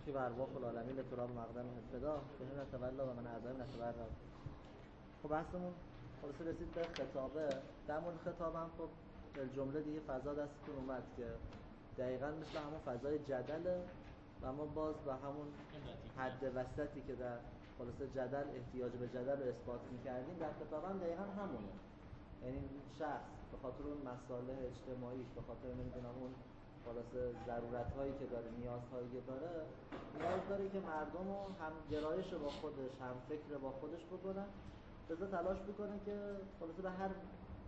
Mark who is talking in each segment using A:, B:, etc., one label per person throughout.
A: و ارواح العالمین لتراب مقدم فدا به نتولا و من اعظم نتبرر. خب بحثمون خلاصه رسید به خطابه. در مورد خطاب هم خب جمله دیگه فضا دستتون اومد که دقیقاً مثل همون فضای جدله و ما باز به همون حد وسطی که در خلاصه جدل احتیاج به جدل رو اثبات می‌کردیم در خطاب هم دقیقاً همونه. یعنی شخص به خاطر اون مصالح اجتماعیش، به خاطر نمیدونم اون خلاصه ضرورت‌هایی که داره، نیازهایی که داره، نیاز داره که مردم رو هم گرایش با خودش، هم فکر با خودش بکنن. لذا تلاش بکنه که خلاصه به هر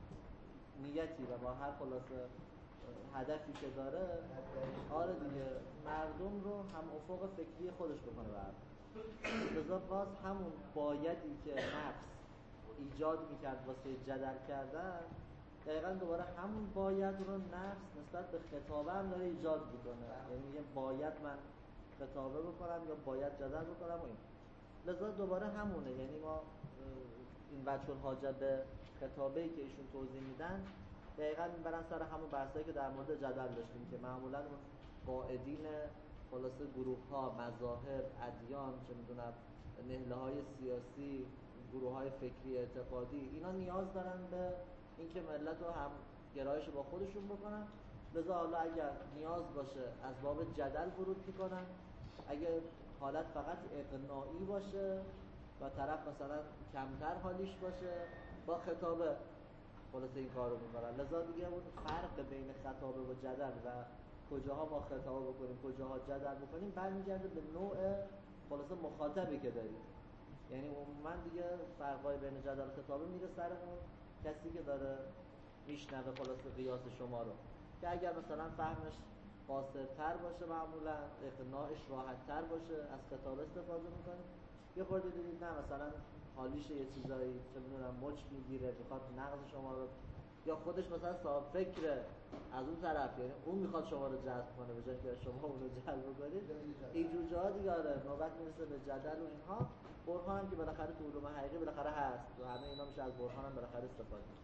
A: نیتی و با هر خلاصه هدفی که داره، آره دیگه، مردم رو هم افق فکری خودش بکنه برد. لذا باز همون بایدی که نفس ایجاد میکرد واسه جدل کردن، دقیقاً دوباره همون باید رو نفس نسبت به خطابه هم داره ایجاد میکنه. یعنی میگه باید من خطابه بکنم یا باید جدل بکنم و این. لذا دوباره همونه. یعنی ما این وجه الحاجه به خطابه‌ای که ایشون توضیح میدن دقیقاً میبرن سر همون بحثایی که در مورد جدل داشتیم که معمولاً اون قائدین خلاصه گروه‌ها، مذاهب، ادیان، چه میدونم نهله‌های سیاسی، گروه‌های فکری اعتقادی، اینا نیاز دارن به اینکه ملت رو هم گرایش با خودشون بکنن. لذا حالا اگر نیاز باشه از باب جدل ورود میکنن، اگر حالت فقط اقناعی باشه و طرف مثلا کمتر حالیش باشه، با خطابه خلاصه این کار رو میکنن. لذا دیگه اون فرق بین خطابه و جدل و کجاها ما خطابه بکنیم کجاها جدل بکنیم برمیگرده به نوع خلاصه مخاطبی که داریم. یعنی عموما دیگه فرقای بین جدل و خطابه میره سر اون کسی که داره میشنوه خلاصه قیاس شما رو، که اگر مثلا فهمش قاصرتر باشه، معمولا اقناعش راحت‌تر باشه، از خطاب استفاده میکنه. یه خورده دیدید نه مثلا حالیش یه چیزایی چه میدونم مچ میگیره، میخواد نقض شما رو، یا خودش مثلا صاحب فکره از اون طرف، یعنی اون میخواد شما رو جذب کنه به جای که شما اون رو جلب کنید. اینجور جاها دیگه آره نوبت میرسه به جدل و اینها. برهان هم که بالاخره تو علوم حقیقی بالاخره هست و همه اینا میشه از برهان هم بالاخره استفاده کرد.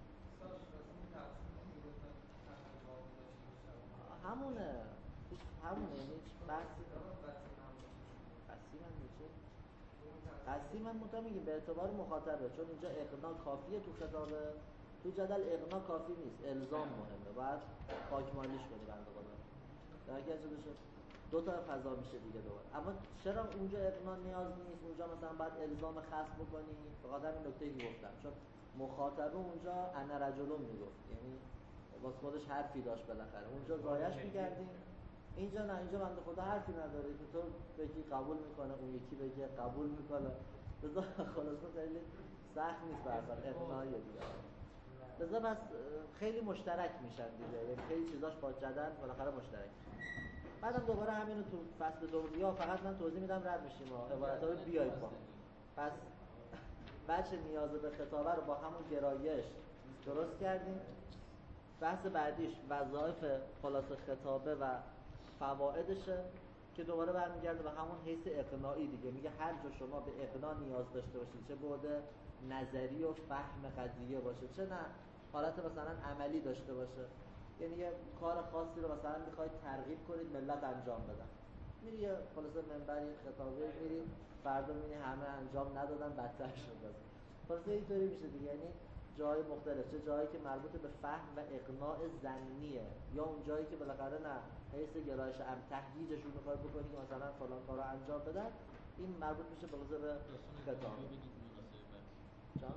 A: همونه یعنی هیچ بحثی قصی من میگم به اعتبار مخاطبه، چون اینجا اقناع کافیه تو خطابه. تو جدل اقناع کافی نیست، الزام مهمه، باید پاکمالیش کنی بنده خدا. در که اجازه شد دو تا فضا میشه دیگه دوباره. اما چرا اونجا اقناع نیاز نیست؟ اونجا مثلا باید الزام خاص بکنی. فقط همین نکته که گفتم، چون مخاطبه اونجا انا رجلون میگفت، یعنی باز خودش حرفی داشت بالاخره. اونجا زایش می‌کردیم، اینجا نه، اینجا بنده خدا حرفی نداره که تو بگی قبول میکنه، اون یکی بگه قبول میکنه. لذا خلاصه خیلی سخت نیست برسن اقناعیه دیگه. لذا بس خیلی مشترک میشن دیگه، یعنی خیلی چیزاش با جدل بالاخره مشترک. بعدم دوباره همینو تو فصل دوم یا فقط من توضیح میدم رد میشیم و عبارتا رو بیایید با. پس بچه نیاز به خطابه رو با همون گرایش درست کردیم. بحث بعدیش وظایف خلاصه خطابه و فوائدشه که دوباره برمیگرده به همون حیث اقناعی دیگه. میگه هر جا شما به اقناع نیاز داشته باشید، چه بعد نظری و فهم قضیه باشه، چه نه حالت مثلا عملی داشته باشه، یعنی یه کار خاصی رو مثلا میخواید ترغیب کنید ملت انجام بدن، میری یه خلاصه منبری خطابه میری، فردا میبینی همه انجام ندادن، بدتر شده. خلاصه اینطوری میشه دیگه. یعنی جای مختلف، چه جایی که مربوط به فهم و اقناع ظنیه، یا اون جایی که بالاخره نه حیث گرایش تهییجشون میخواد بکنی که مثلا فلان کارو انجام بدن، این مربوط میشه به خطاب. چا؟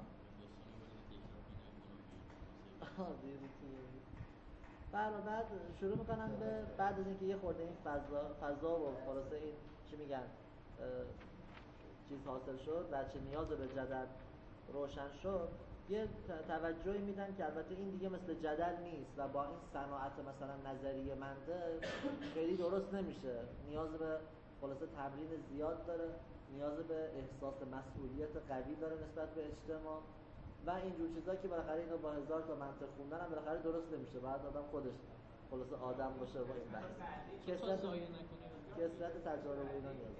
A: بعد شروع میکنن به بعد از اینکه یه خورده این فضا و خلاصه این چی میگن چیز حاصل شد، بچه نیاز به جدل روشن شد، یه توجهی میدن که البته این دیگه مثل جدل نیست و با این صناعت مثلا نظریه منطق خیلی درست نمیشه، نیاز به خلاصه تمرین زیاد داره، نیاز به احساس مسئولیت قوی داره نسبت به اجتماع و اینجور چیزا که بالاخره اینا با هزار تا منطق خوندن هم بالاخره درست نمیشه. بعد آدم خودش خلاصه آدم باشه با این بحث کثرت تجارب اینا نیاز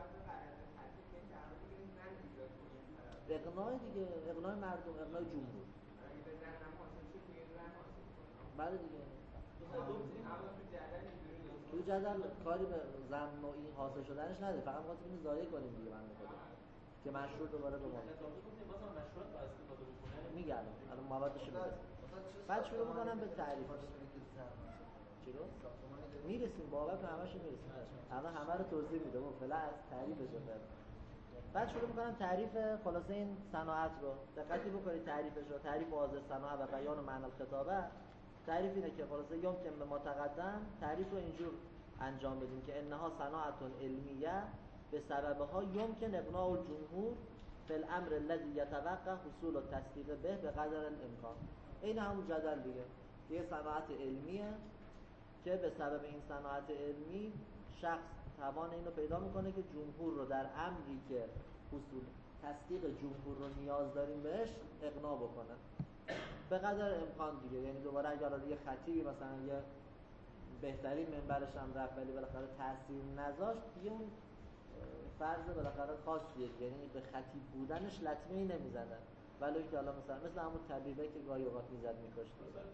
A: اقناع دیگه، اقناع مردم، اقناع جمهور. بله دیگه. توی جدل کاری به زن نوعی حاصل شدنش نداره، فقط می‌خواستیم اینو ضایع کنیم دیگه بنده خدا که مشروط دوباره به ما میگم الان موادش رو میرسیم. بعد شروع میکنم به تعریف. چی رو؟ میرسیم بابت همش میرسیم. الان همه رو توضیح میده و فعلا از تعریفش بفرمایید. بعد شروع میکنم تعریف خلاصه این صناعت رو. دقتی بکنید تعریفش رو. تعریف واضح صناعت و بیان و معنی الخطابه. تعریف اینه که خلاصه یمکن به ما تقدم تعریف رو اینجور انجام بدیم که انها صناعت علمیه به سببها یمکن ابناء الجمهور فی الامر الذي يتوقع حصول التصدیق به به قدر الامکان. این همون جدل دیگه. یه صناعت علمیه که به سبب این صناعت علمی شخص توان اینو پیدا میکنه که جمهور رو در امری که حصول تصدیق جمهور رو نیاز داریم بهش اقناع بکنه به قدر امکان دیگه. یعنی دوباره اگر یه خطیبی مثلا یه بهترین منبرش هم رفت ولی بالاخره تاثیر نذاشت دیگه اون فرض بالاخره خاصیه، یعنی به خطیب بودنش لطمه‌ای نمیزنه، ولی اینکه حالا مثلا همون طبیبه که گاهی اوقات میزد میکشت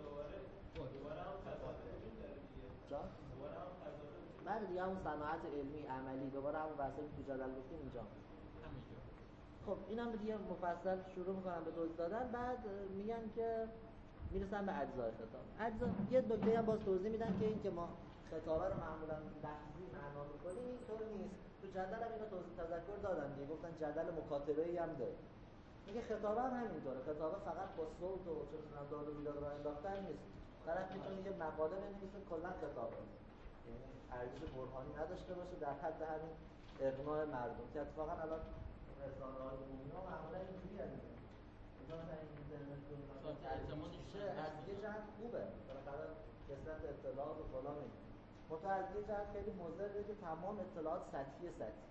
A: دوباره هم تضاد وجود داره دیگه. جان دوباره هم تضاد بعد دیگه همون صناعت علمی عملی دوباره همون بحثی که تو جدل گفتیم اینجا همینجا. خب اینم دیگه مفصل شروع میکنم به توضیح دادن. بعد میگن که میرسن به اجزای خطاب. اجزا یه نکته هم باز توضیح میدن که این که ما خطابه رو معمولا لفظی معنا میکنیم اینطور نیست. تو جدل هم اینو توضیح تذکر دادن دیگه، گفتن جدل مکاتبه‌ای هم داره. میگه خطابه هم همینطوره. خطابه فقط با صوت و چه مثلا داد و بیداد راه انداختن نیست. طرف میتونه یه مقاله بنویسه کلا خطابه، یعنی ارزش برهانی نداشته باشه، در حد همین اقناع مردم که اتفاقا الان رسانه‌های عمومی ها معمولا اینجوریه دیگه. مثلا این اینترنت و مثلا ترجمه میشه از یه جهت خوبه، بالاخره کسرت اطلاعات و فلان این منتها از یه جهت خیلی مضره که تمام اطلاعات سطحی،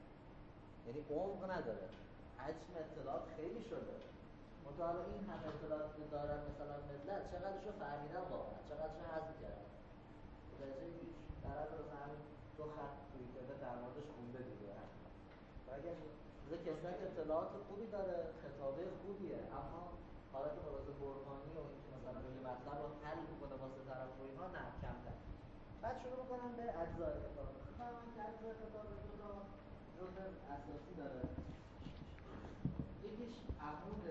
A: یعنی عمق نداره، حجم اطلاعات خیلی شده. منتها این همه اطلاعات که دارن مثلا ملت چقدرشو فهمیدن واقعا، چقدرشو هضم کردن، درجه هیچ طرف مثلا همین دو خط توییتر در موردش خونده دیگه. و اگر کسرت اطلاعات خوبی داره، خطابه خوبیه، اما حالت مباحث برهانی و اینکه مثلا یه مطلب رو حل میکنه واسه طرف و اینا نه، کمتر. بعد شروع میکنم به اجزای خطاب. میفهمن که اجزای خطاب دو تا جزء اساسی داره. یکیش عمود،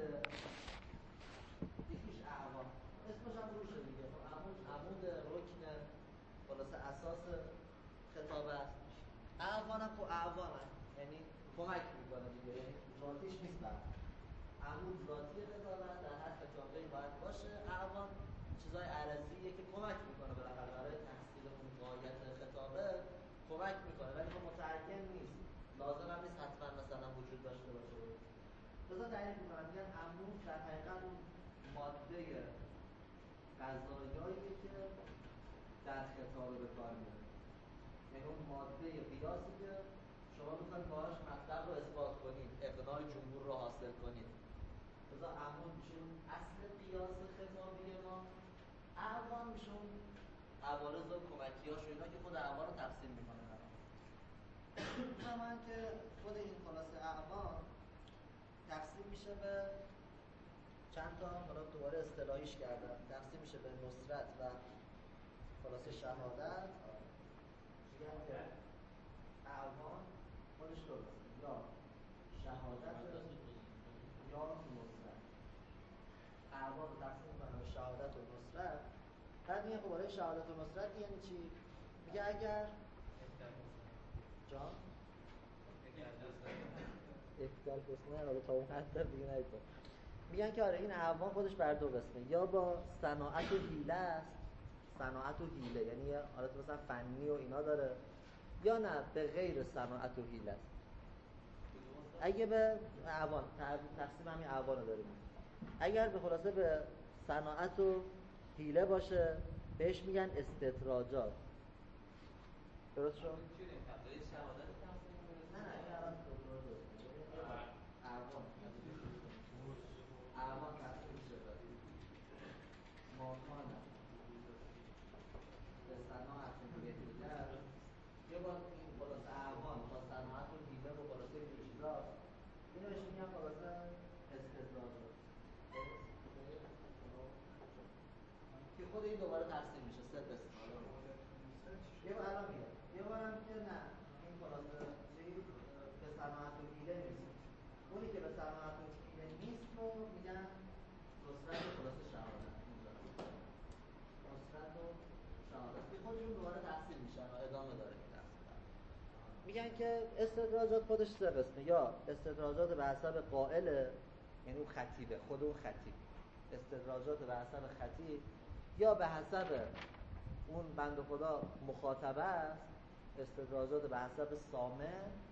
A: یکیش اعوان. اسمش هم روشه دیگه. عمود رکن خلاصه اساس خطاب است. اعوان هم خب اعوان هم یعنی کمک میکنه دیگه، یعنی ذاتیش نیست. بعد عمود ذاتی خطاب است، در هر خطابه‌ای باید باشه. اعوان چیزای عرضیه که کمک میکنه بالاخره برای تحصیل اون غایت خطابه کمک میکنه، ولی خب متعین نیست، لازم هم نیست حتما مثلا وجود داشته باشه. بذار تعریف میکنم. میگن عمود در حقیقت اون ماده غذاییه که در خطابه به کار میاد، یعنی اون ماده قیاسی که شما میخواید باهاش مطلب رو اثبات کنید، اقناع جمهور رو حاصل کنید. بذار عمود میشه اون اصل قیاس خطابی ما، اعوان میشه اون عوارض و کمکیاش و اینا که خود اعوان رو تفسیر میکنه. همون که خود این خلاصه اعوان تقسیم میشه به چند تا، حالا دوباره اصطلاحیش کردم، تقسیم میشه به نصرت و خلاصه شهادت. میگن که اعوان خودش درست یا شهادت یا نصرت. اعوان رو تقسیم میکنن به شهادت و نصرت. بعد میگن خب برای شهادت و نصرت یعنی چی؟ میگه اگر جان احتیال حسنه حالا تا اون حد دیگه نایید. میگن که آره این اعوان خودش بر دو قسمه، یا با صناعت و حیله است، صناعت و حیله یعنی یه حالت مثلا فنی و اینا داره، یا نه به غیر صناعت و حیله است. اگه به اعوان تقسیم همین اعوان رو داریم، اگر به خلاصه به صناعت و حیله باشه بهش میگن استدراجات. درست شد؟ نه این الان اعوان تقسیم میشه به ماکان به صناعت و حیله، یه بار این خلاصه اعوان با صناعت و حیله و خلاصه این چیزا اینو بهش میگن خلاصه استدراجات که خود این دوباره تقسیم میشه سه قسم. یه بار الان میگم هم که نه این خلاصه چیز به سماعت و حیله نیست. اونی که به سماعت و حیله نیست رو میگن نصرت و خلاصه شهادت. نصرت و شهادت که خودشون دوباره تفصیل میشن و ادامه داره این تفصیل. میگن که استدراجات خودش سه قسمه، یا استدراجات به حسب قائل، یعنی اون خطیبه، خود اون خطیب استدراجات به حسب خطیب، یا به حسب اون بند خدا مخاطبه است استدراجات به حسب سامع،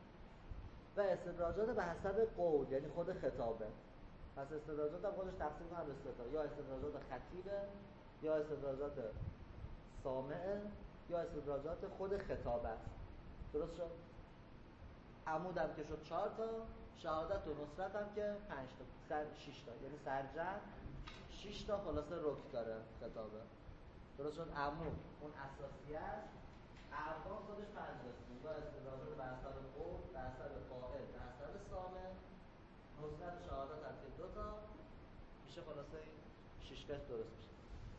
A: و استدراجات به حسب قول یعنی خود خطابه. پس استدراجات هم خودش تقسیم کنه به سه تا، یا استدراجات خطیبه، یا استدراجات سامعه، یا استدراجات خود خطابه است. درست شد؟ عمود هم که شد 4 تا، شهادت و نصرت هم که 5 تا، 6 تا، یعنی سرجم 6 تا خلاصه رکن داره خطابه. درست شد؟ عمود اون اساسی است، ارکان خودش 5 قسمه، یا استدراجات به حسب قول، به حسب قائل، به حسب سامع، نصرت و شهادت هم که 2 تا میشه، خلاصه 6 قسم درست میشه.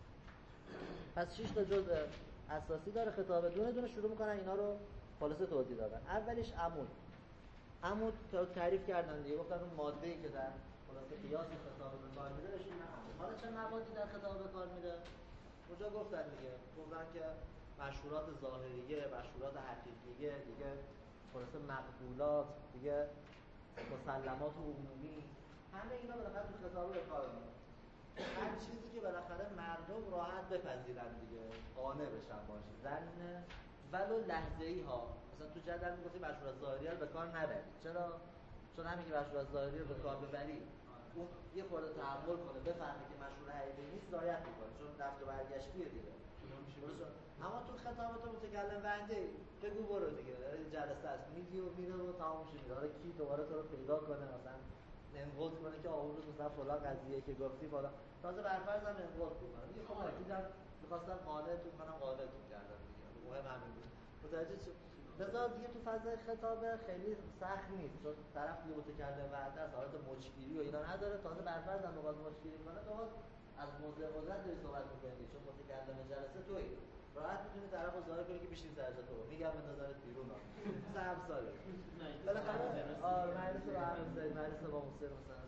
A: پس 6 تا جزء اساسی داره خطابه. دونه دونه شروع میکنن اینا رو خلاصه توضیح دادن. اولیش عمود. عمود تعریف کردن دیگه، گفتن اون ماده‌ای که در خلاصه قیاس خطابه به کار میده بهش میگن عمود. حالا چه موادی در خطابه به کار میده؟ اونجا گفتن دیگه، گفتن که مشهورات ظاهریه، مشهورات حقیقیه، دیگه خلاصه مقبولات، دیگه مسلمات عمومی، همه اینا بالاخره تو خطابه به کار میاد. هر چیزی که بالاخره مردم راحت بپذیرن دیگه، قانع بشن باشه، زن ولو لحظه‌ای ها. مثلا تو جدل میگفتی مشهورات ظاهریه رو به کار نبری. چرا؟ چون همین که مشهورات ظاهریه رو به کار ببری، اون یه خورده تحمل کنه، بفهمه که مشهور حقیقی نیست، ضایع میکنه، چون رفت و برگشتیه دیگه. اما تو خطابت متکلم وحده بگو برو دیگه، جلسه است، میگی و میره و تمام میشه. حالا کی دوباره تو رو پیدا کنه مثلا انقض کنه که اون روز مثلا فلان قضیه که گفتی بالا، تازه برفرض هم انقض میکنه دیگه. خب دیدم می‌خواستم قانعتون کنم، قانعتون کردم دیگه، مهم همین بود. متوجه شد؟ لذا دیگه تو فضای خطابه خیلی سخت نیست، چون طرف دیگه متکلم وحده است، حالت مچگیری و اینا نداره. تازه برفرض هم بخواد مچگیری کنه، تو از موضع قدرت داری صحبت می‌کنی، چون متکلم جلسه تویی، راحت میتونی طرف رو ظاهر کنی که بشین سر جا تو، میگم بندازنت بیرون ها مثلا همساله بالاخره مجلس رو هم بزنید، مجلس با محسن مثلا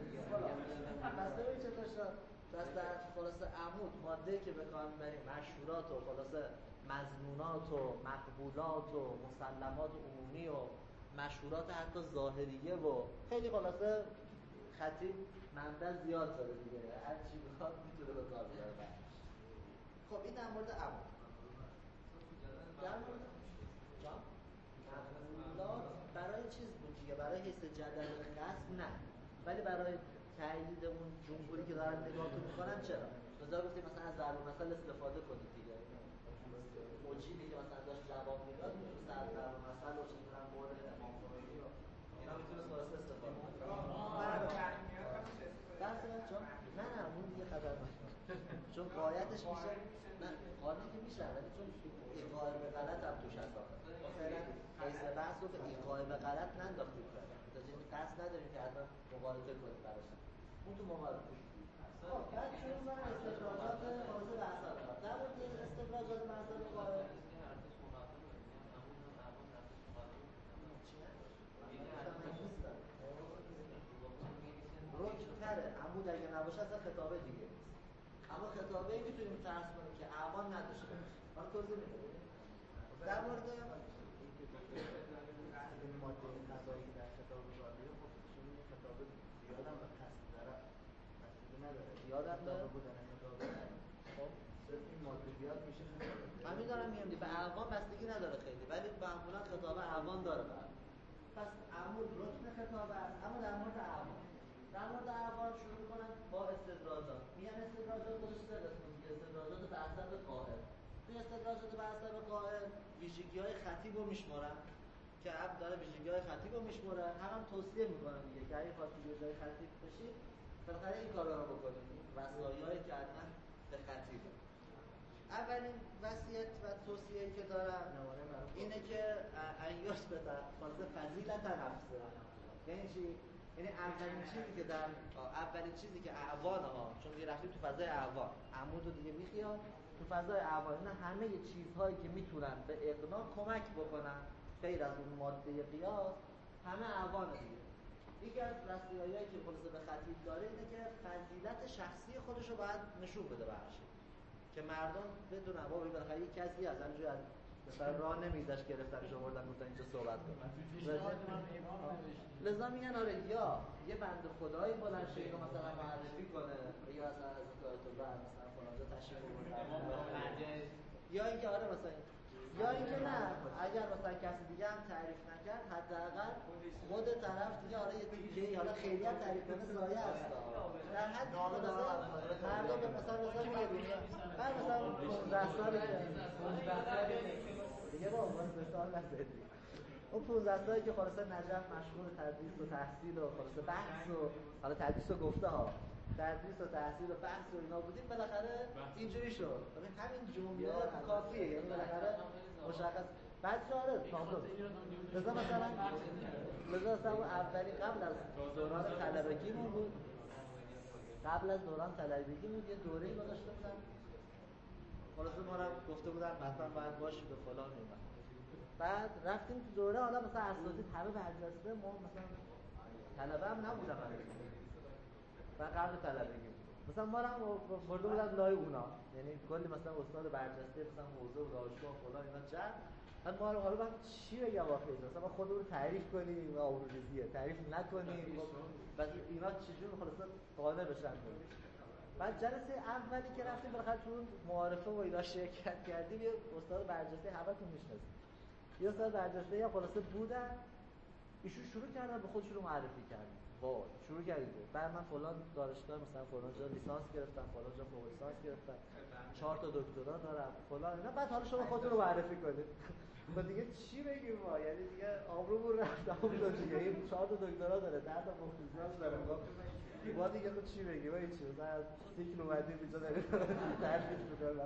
A: پس ببین چطور شد. پس در خلاصه عمود ماده‌ای که به کار میبریم مشهورات و خلاصه مظنونات و مقبولات و مسلمات عمومی و مشهورات حتی ظاهریه و خیلی خلاصه خطیب منبع زیاد داره دیگه، هر چی بخواد میتونه به کار ببره. خب این در مورد عمود. در مورد مقبولات برای چیز بود دیگه، برای حس جدل خصم نه، ولی برای تایید اون جمهوری که دارن نگاهتون میکنن چرا؟ لذا گفتیم مثلا از ضرب المثل استفاده کنید دیگه. موجودی که مثلا داشت جواب میداد میتونه ضرب المثل و چه می‌دونم مورد امام خمینی و اینا میتونه خلاصه استفاده کنه. نه اون دیگه خطرناکه، چون قایتش میشه، نه قانون که میشه، ولی چون ایقاع به غلط هم توش هست. مثلا حیث بحث رو به ایقاع به غلط ننداختید کنید، یعنی قصد نداریم که حتما مغالطه کنید براش، اون تو مغالطه. خب بعد شروع کنم استدراجات حوزه بحثا رو. در مورد استدراجات بحثا رو قائل رکن‌تره. عمود اگه نباشه اصلا خطابه دیگه نیست. اما خطابه‌ای میتونیم فرض کنیم که اعوان نداشته باشه. حالا توضیح میدم. در مورد این ماده قضایی در خطاب قاضی خب چون خطابه زیاد هم قصد داره، قصدی نداره، زیاد هم داره بودن خطابه. خب این ماده زیاد میشه خطابه. همین دارم میگم به اعوان بستگی نداره خیلی، ولی معمولا خطابه اعوان داره. پس عمود رکن خطابه است. اما در مورد اعوان، در مورد اعوان شروع می‌کنن با استدراجات. میگن استدراجات خودش سه قسمه دیگه، استدراجات به حسب قائل. توی استدراجات به حسب قائل ویژگی‌های خطیب رو میشمارن که عبد داره ویژگی‌های خطیب رو میشمارن، هم توصیه می‌کنن دیگه که اگه خواستید ویژگی‌های خطیب بشید بالاخره این کارا رو بکنید، وصایایی که حتما به خطیبه. اولین وصیت و توصیه‌ای که دارن اینه که ایاش به خاص فضیلت نفسه. یعنی چی؟ یعنی اولین چیزی که اعوان ها، چون دیگه رفتیم تو فضای اعوان، عمود رو دیگه میخیال، تو فضای اعمال اینا همه چیزهایی که میتونن به اقناع کمک بکنن غیر از اون ماده قیاس همه اعوان دیگه. یکی از رستگاری‌هایی که خلاصه به خطیب داره اینه که فضیلت شخصی خودش رو باید نشون بده به هر شکل که مردم بدونن بابا بالاخره یک کسی از همینجوری از مثلا راه نمیگذشت گرفتنش آوردن گفتن اینجا صحبت کن. لذا میگن آره یا یه بنده خدایی بلند شه اینو مثلا معرفی کنه یا اصلا از آیت الله مثلا فلانجا تشریف آورد یا اینکه آره مثلا یا اینکه نه اگر مثلا کسی دیگه هم تعریف نکرد حداقل خود طرف دیگه آره یه دیگه حالا خیلی هم تعریف کنه سایه است در حد مردم مثلا میگه بعد مثلا 15 سال دیگه با 15 سال نزدی اون 15 سالی که خلاصه نجف مشغول تدریس و تحصیل و خلاصه بحث و حالا تدریس و گفته ها تدریس و تحصیل و بحث و اینا بودیم بالاخره اینجوری شد. همین جمله کافیه یعنی بالاخره مشخص بعد جاره تمام. مثلا اولی قبل از دوران طلبگیمون بود. قبل از دوران طلبگیمون یه دوره‌ای گذاشته بودن. خلاصه ما را گفته بودن مثلا باید باشید و فلان اینا. بعد رفتیم تو دوره حالا مثلا اساتید همه برجسته ما مثلا طلبه هم نبودم و قبل طلبگی مثلا ما هم برده بودن لای اونا یعنی کلی مثلا استاد برجسته مثلا موضوع و دانشگاه و فلان اینا جمع بعد ما رو حالا من چی بگم واقعا مثلا ما خودمون رو تعریف کنیم و آبروریزیه تعریف نکنیم بعد اینا چجوری خلاص قانع بشن. بعد جلسه اولی که رفتیم بالاخره تو معارفه و اینا شرکت کردیم یه استاد برجسته همتون میشناسید یه استاد برجسته یا خلاصه بودن ایشون شروع کردن به خودشون رو معرفی کردن وای شروع کردید بعد من فلان دانشگاه مثلا فلان جا لیسانس گرفتم فلان جا فوق لیسانس گرفتم 4 تا دکترا دارم فلان اینا بعد حالا شما خودتون رو معرفی کنید و دیگه چی بگیم ما یعنی دیگه آبرومون رفت اون دیگه این 4 تا دکترا داره 10 تا فوق لیسانس داره ما دیگه خود چی بگیم ما چی مثلا سیکل اومدیم اینجا داریم تدریس می‌کنیم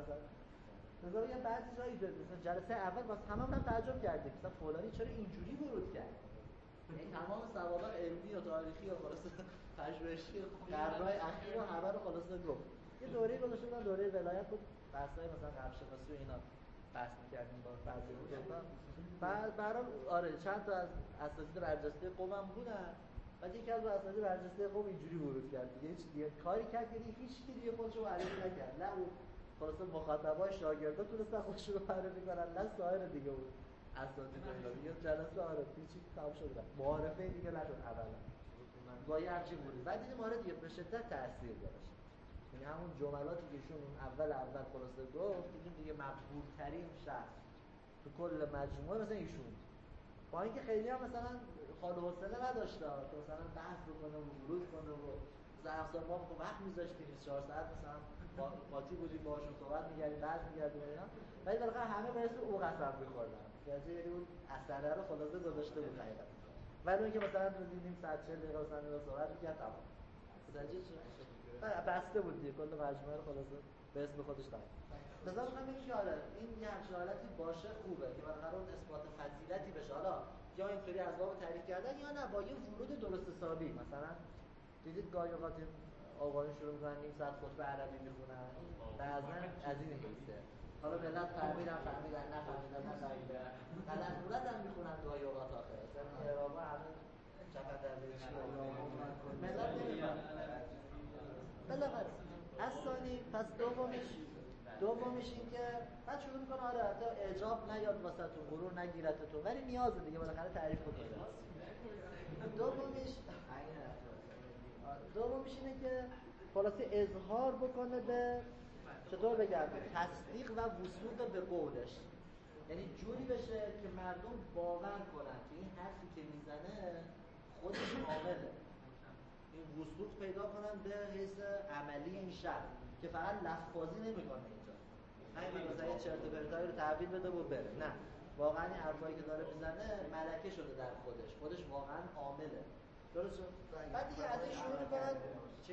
A: مثلا یه بعضی جایی مثلا جلسه اول واسه همون تعجب کردیم مثلا فلانی چرا اینجوری ورود کرد این تمام سوابق علمی و تاریخی و خلاصه پژوهشی قرن‌های اخیر و همه رو خلاصه گفت. یه دوره‌ای گذاشته بودن دوره ولایت بود بحث‌های مثلا قبل شناسی و اینا بحث می‌کردیم با بعضی دوستان. بعد برام آره چند تا از اساتید برجسته قومم بودن. بعد یکی از اساتید برجسته قوم اینجوری ورود کرد دیگه هیچ دیگه کاری کرد که هیچ کی دیگه خودشو معرفی نکرد. نه اون خلاص مخاطبای شاگردا تونستن خودشون رو معرفی کنن نه سایر دیگه بود. اساتید اینا دیگه جلسه آره پیچی تمام شد معارفه دیگه نشد اولا با یه همچین بودی بعد دیدیم آره دیگه به شدت تاثیر داشت یعنی همون جملاتی که ایشون اول خلاصه گفت دیگه مقبول ترین شخص تو کل مجموعه مثلا ایشون با اینکه خیلی هم مثلا حال و حوصله نداشت که مثلا بحث بکنه و ورود کنه و زرفسار ما وقت می‌ذاشتیم 24 ساعت مثلا قاطی بودیم باهاشون صحبت می‌کردیم بعد می‌گردیم اینا ولی بالاخره همه به اسم او قسم می‌خوردن یعنی اون اثره رو خلاصه گذاشته بود حقیقتا ولی اون که مثلا دیدیم 140 دقیقه مثلا اینا صحبت می‌کرد تمام متوجه شد بسته بود دیگه کل مجموعه رو خلاصه به اسم خودش داد مثلا می‌خوام بگم که آره این یه همچین حالتی باشه خوبه که بالاخره اون اثبات فضیلتی بشه حالا یا اینطوری از باب تعریف کردن یا نه با یه ورود درست حسابی مثلا دیدید گاهی اوقات آقایون شروع می‌کنن نیم ساعت خطبه عربی می‌خونن بعضا از این میشه حالا ملت فهمیدن نفهمیدن غلط هم می‌خونن گاهی اوقات آخر مثلا اعرابا همه چقدر در ملت نمی‌فهمن بالاخره اصلی پس دومیش این که بعد شروع میکنه آره حتی اعجاب نیاد واسه تو غرور نگیرت تو ولی نیازه دیگه بالاخره تعریف کنه دومیش اینه که خلاصه اظهار بکنه به چطور بگم تصدیق و وثوق به قولش یعنی جوری بشه که مردم باور کنن که این حرفی که میزنه خودش عامله این وثوق پیدا کنن به حیث عملی این شخص که فقط لفظی نمیکنه اینجا همین مثلا یه چرت و پرتایی رو تحویل بده و بره نه واقعا این حرفایی که داره میزنه ملکه شده در خودش واقعا عامله درست شد بعد دیگه از این شروع میکنن چی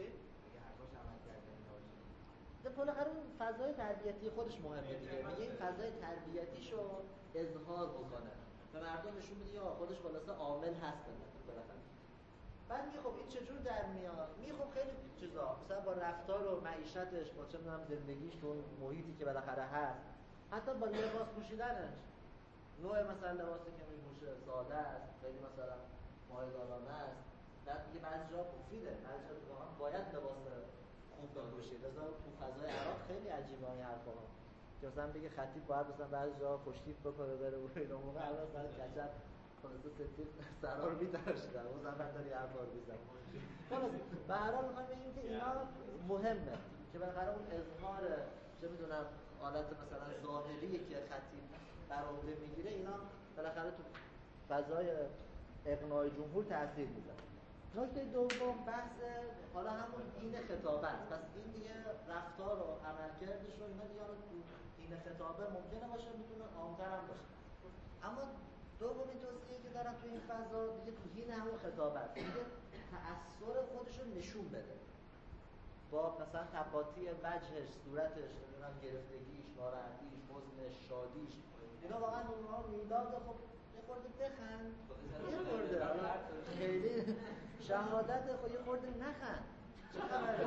A: بالاخره اون فضای تربیتی خودش مهمه دیگه میگه این فضای تربیتیشو اظهار بکنه به مردم نشون بده یا خودش خلاصه عامل هست بالاخره بعد میگه خب این چجور در میاد؟ خب خیلی چیزا مثلا با رفتار و معیشتش، با چه میدونم زندگیش تو اون محیطی که بالاخره هست، حتی با لباس پوشیدنش، نوع مثلا لباسی که میپوشه ساده است، خیلی مثلا مایه‌دارانه است، بعد دیگه بعضی جا مفیده، بعضی جا واقعا باید لباس خوب بپوشید. لذا تو فضای عراق خیلی عجیبه این حرفا که مثلا بگه خطیب باید مثلا بعضی جا خوشتیپ بکنه بره و اینا، موقع الان سر کچل خلاصه سفید سرا رو می‌تراشیدن، اون زمان داری حرفا رو می‌زنه. خلاص به هر حال می‌خوام بگیم که اینا مهمه که بالاخره اون اظهار چه می‌دونم حالت مثلا ظاهری که خطیب بر عهده میگیره، اینا بالاخره تو فضای اقناع جمهور تاثیر میذاره. نکته دوم بحث حالا همون دین خطابه است. پس این دیگه رفتار و عملکردش رو اینا دیگه تو دین خطابه ممکنه باشه، میتونه عام‌تر هم باشه. اما دومین توصیه که دارم تو این فضا دیگه تو دین همون خطابه است، دیگه تأثیر خودش رو نشون بده با مثلا تقاطی وجهش، صورتش، نمیدونم گرفتگیش، ناراحتیش، حزنش، شادیش، اینا واقعا اونها میداد. خب یه خورده بخند، یه خورده حالا خیلی شهادت خب یه خورده نخند، چه خبره؟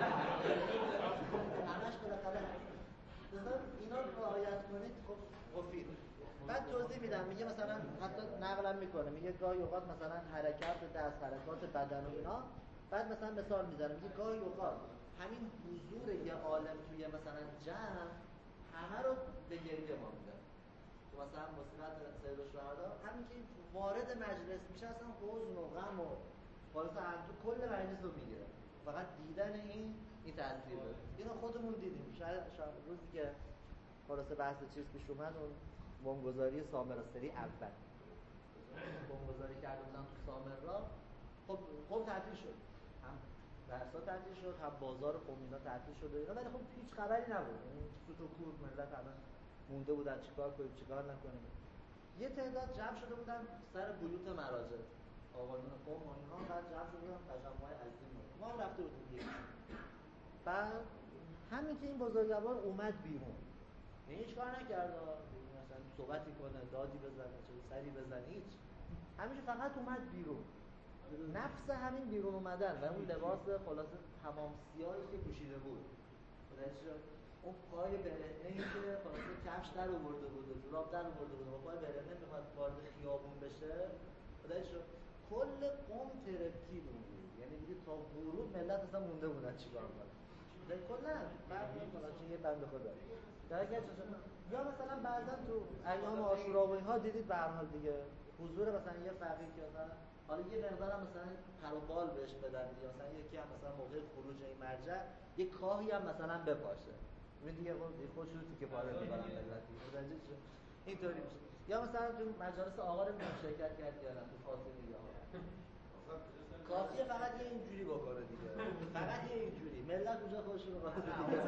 A: همش بالاخره اینا رو رعایت کنید خب مفید. بعد توضیح میدم، میگه مثلا حتی نقلم میکنه، میگه گاهی اوقات مثلا حرکت دست، حرکات بدن و اینا، بعد مثلا مثال میزنه، میگه گاهی اوقات همین حضور یه عالم توی مثلا جمع همه رو به گریه ما میده. تو مثلا مصیبت سید الشهدا همین که وارد مجلس میشه اصلا حزن و غم و خلاصه تو کل مجلس رو میگیره، فقط دیدن این تاثیر داره. اینو خودمون دیدیم، شاید روزی که خلاصه بحث چیز پیش اومد، اون بمبگذاری سامرا سری اول بمبگذاری کرده بودن تو سامرا، خب تعطیل شد، هم درس‌ها تعطیل شد، هم بازار قومینا تعطیل شد و اینا، ولی خب هیچ خبری نبود. این سوت و کور ملت همه مونده بودن چیکار کنیم چیکار نکنیم. یه تعداد جمع شده بودن سر بیوت مراجع، آقایون قوم و اینا، بعد جمع شده بودن تجمع عظیم بود. ما هم رفته بودیم دیگه. بعد همین که این بزرگوار اومد بیرون، هیچ کار نکرد، مثلا صحبتی کنه، دادی بزنه، چه سری بزنه، هیچ، همیشه فقط اومد بیرون. نفس همین بیرون اومدن و اون لباس خلاصه تمام سیاهی که پوشیده بود، اون پای برهنه‌ای که خلاصه کفش در آورده بود و جوراب در آورده بود و پای برهنه میخواد وارد خیابون بشه، کل قوم ترکید اون بود. یعنی دیگه تا غروب ملت اصلا مونده بودن چیکار کنن. کلا بعد خلاصه یه بنده خدا یا مثلا بعضا تو ایام عاشورا و اینها دیدید به هر حال دیگه حضور مثلا یه فقیه که مثلا حالا یه مقدار هم مثلا پر و بال بهش بدن، یا مثلا یکی هم مثلا موقع خروج این مرجع یه کاهی هم مثلا بپاشه، ببین دیگه خودش رو تیکه پاره می‌کنن ملت دیگه، اینطوری میشه. یا مثلا تو مجالس آقا رو شرکت کرد یا نه تو فاطمی یا کافیه فقط یه اینجوری بکنه دیگه، فقط یه اینجوری ملت اونجا خودش رو قاطی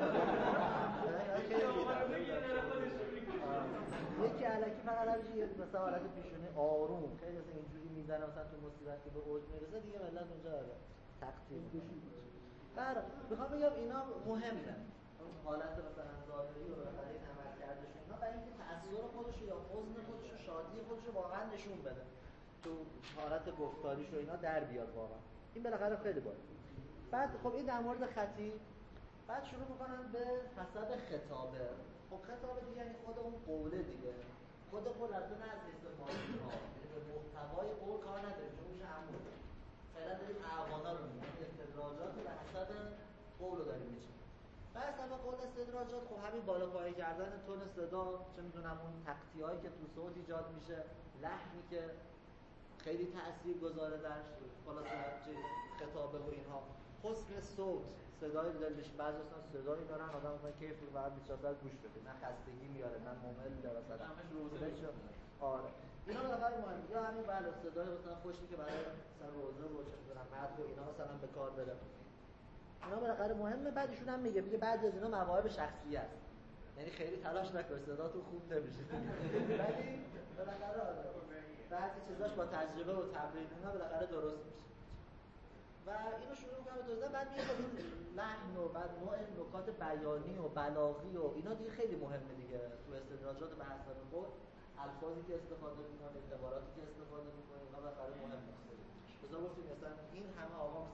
A: یکی الکی فقط همینجوری مثلا حالت پیشونی آروم خیلی مثلا اینجوری میزنه، مثلا تو مصیبت که به اوج میرسه دیگه ملت اونجا تقطیم میشه. بعد میخوام بگم اینا مهمه، حالت مثلا ظاهری و بالاخره این عملکردش اینا، برای اینکه تأثیر خودش یا حزن خودش و شادی خودش رو واقعا نشون بده، تو حالت گفتاریش و اینا در بیاد واقعا. این بالاخره خیلی باید. بعد خب این در مورد خطیب، بعد شروع میکنن به حسب خطابه. خب خطابه دیگه یعنی خود اون قوله دیگه، خود قول رفته نه از استفاده ها، یعنی به محتوای قول کار نداریم، چون میشه عمود فعلا داریم اعوانا رو میگیم، استدراجات به حسب قول رو داریم میچیم. بعد حسب قول استدراجات خب همین بالا پایین کردن تون صدا، چه میدونم اون تقطیعایی که تو صوت ایجاد میشه، لحنی که خیلی تأثیر گذاره در خلاصه خطابه و اینها، حسن صوت، صدای دلش، بعضی اصلا صدایی دارن آدم مثلا کیف می‌کنه 24 ساعت گوش بده، نه خستگی میاره نه ممل مثلا صداش. آره اینا بالاخره مهمه. یا همین بله صدای مثلا خوشی که برای مثلا روزه و چه می‌دونم متن و اینا مثلا به کار بره، اینا بالاخره مهمه. بعدشون هم میگه بعضی از اینا مواهب شخصی است، یعنی خیلی تلاش نکن صداتون خوب نمیشه ولی بالاخره بعضی چیزاش با تجربه و تمرین اینا بالاخره درست میشه. و اینو شروع می‌کنم به توضیح. بعد میگه این لحن و بعد نوع نکات بیانی و بلاغی و اینا دیگه خیلی مهمه دیگه تو استدراجات به حسب قول، الفاظی که استفاده می‌کنید، عباراتی که استفاده می‌کنید، اینا بالاخره مهمه. مثلا گفتیم مثلا این همه آقا مثلا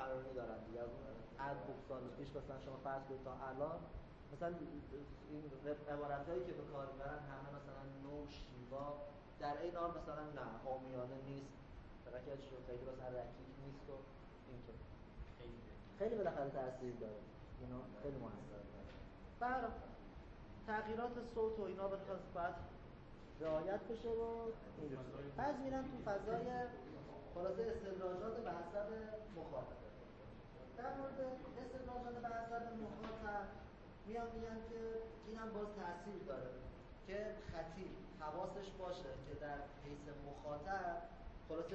A: سخنرانی دارن دیگه. از سال پیش مثلا شما فرض کنید تا الان مثلا این عبارتایی که به کار میبرن همه مثلا نوع شیوا در این حال مثلا نه عامیانه نیست، فقط که خیلی مثلا رکیک نیست و اینطور خیلی بالاخره تاثیر داره، اینا خیلی موثر داره. بر تغییرات صوت و اینا باید رعایت بشه و اینجوری. بعض میرن تو فضای خلاصه استدراجات به حسب مخاطب. در مورد استدراجات به حسب مخاطب میان میگن که اینم باز تاثیر داره که خطیب حواسش باشه که در حیث مخاطب خلاصه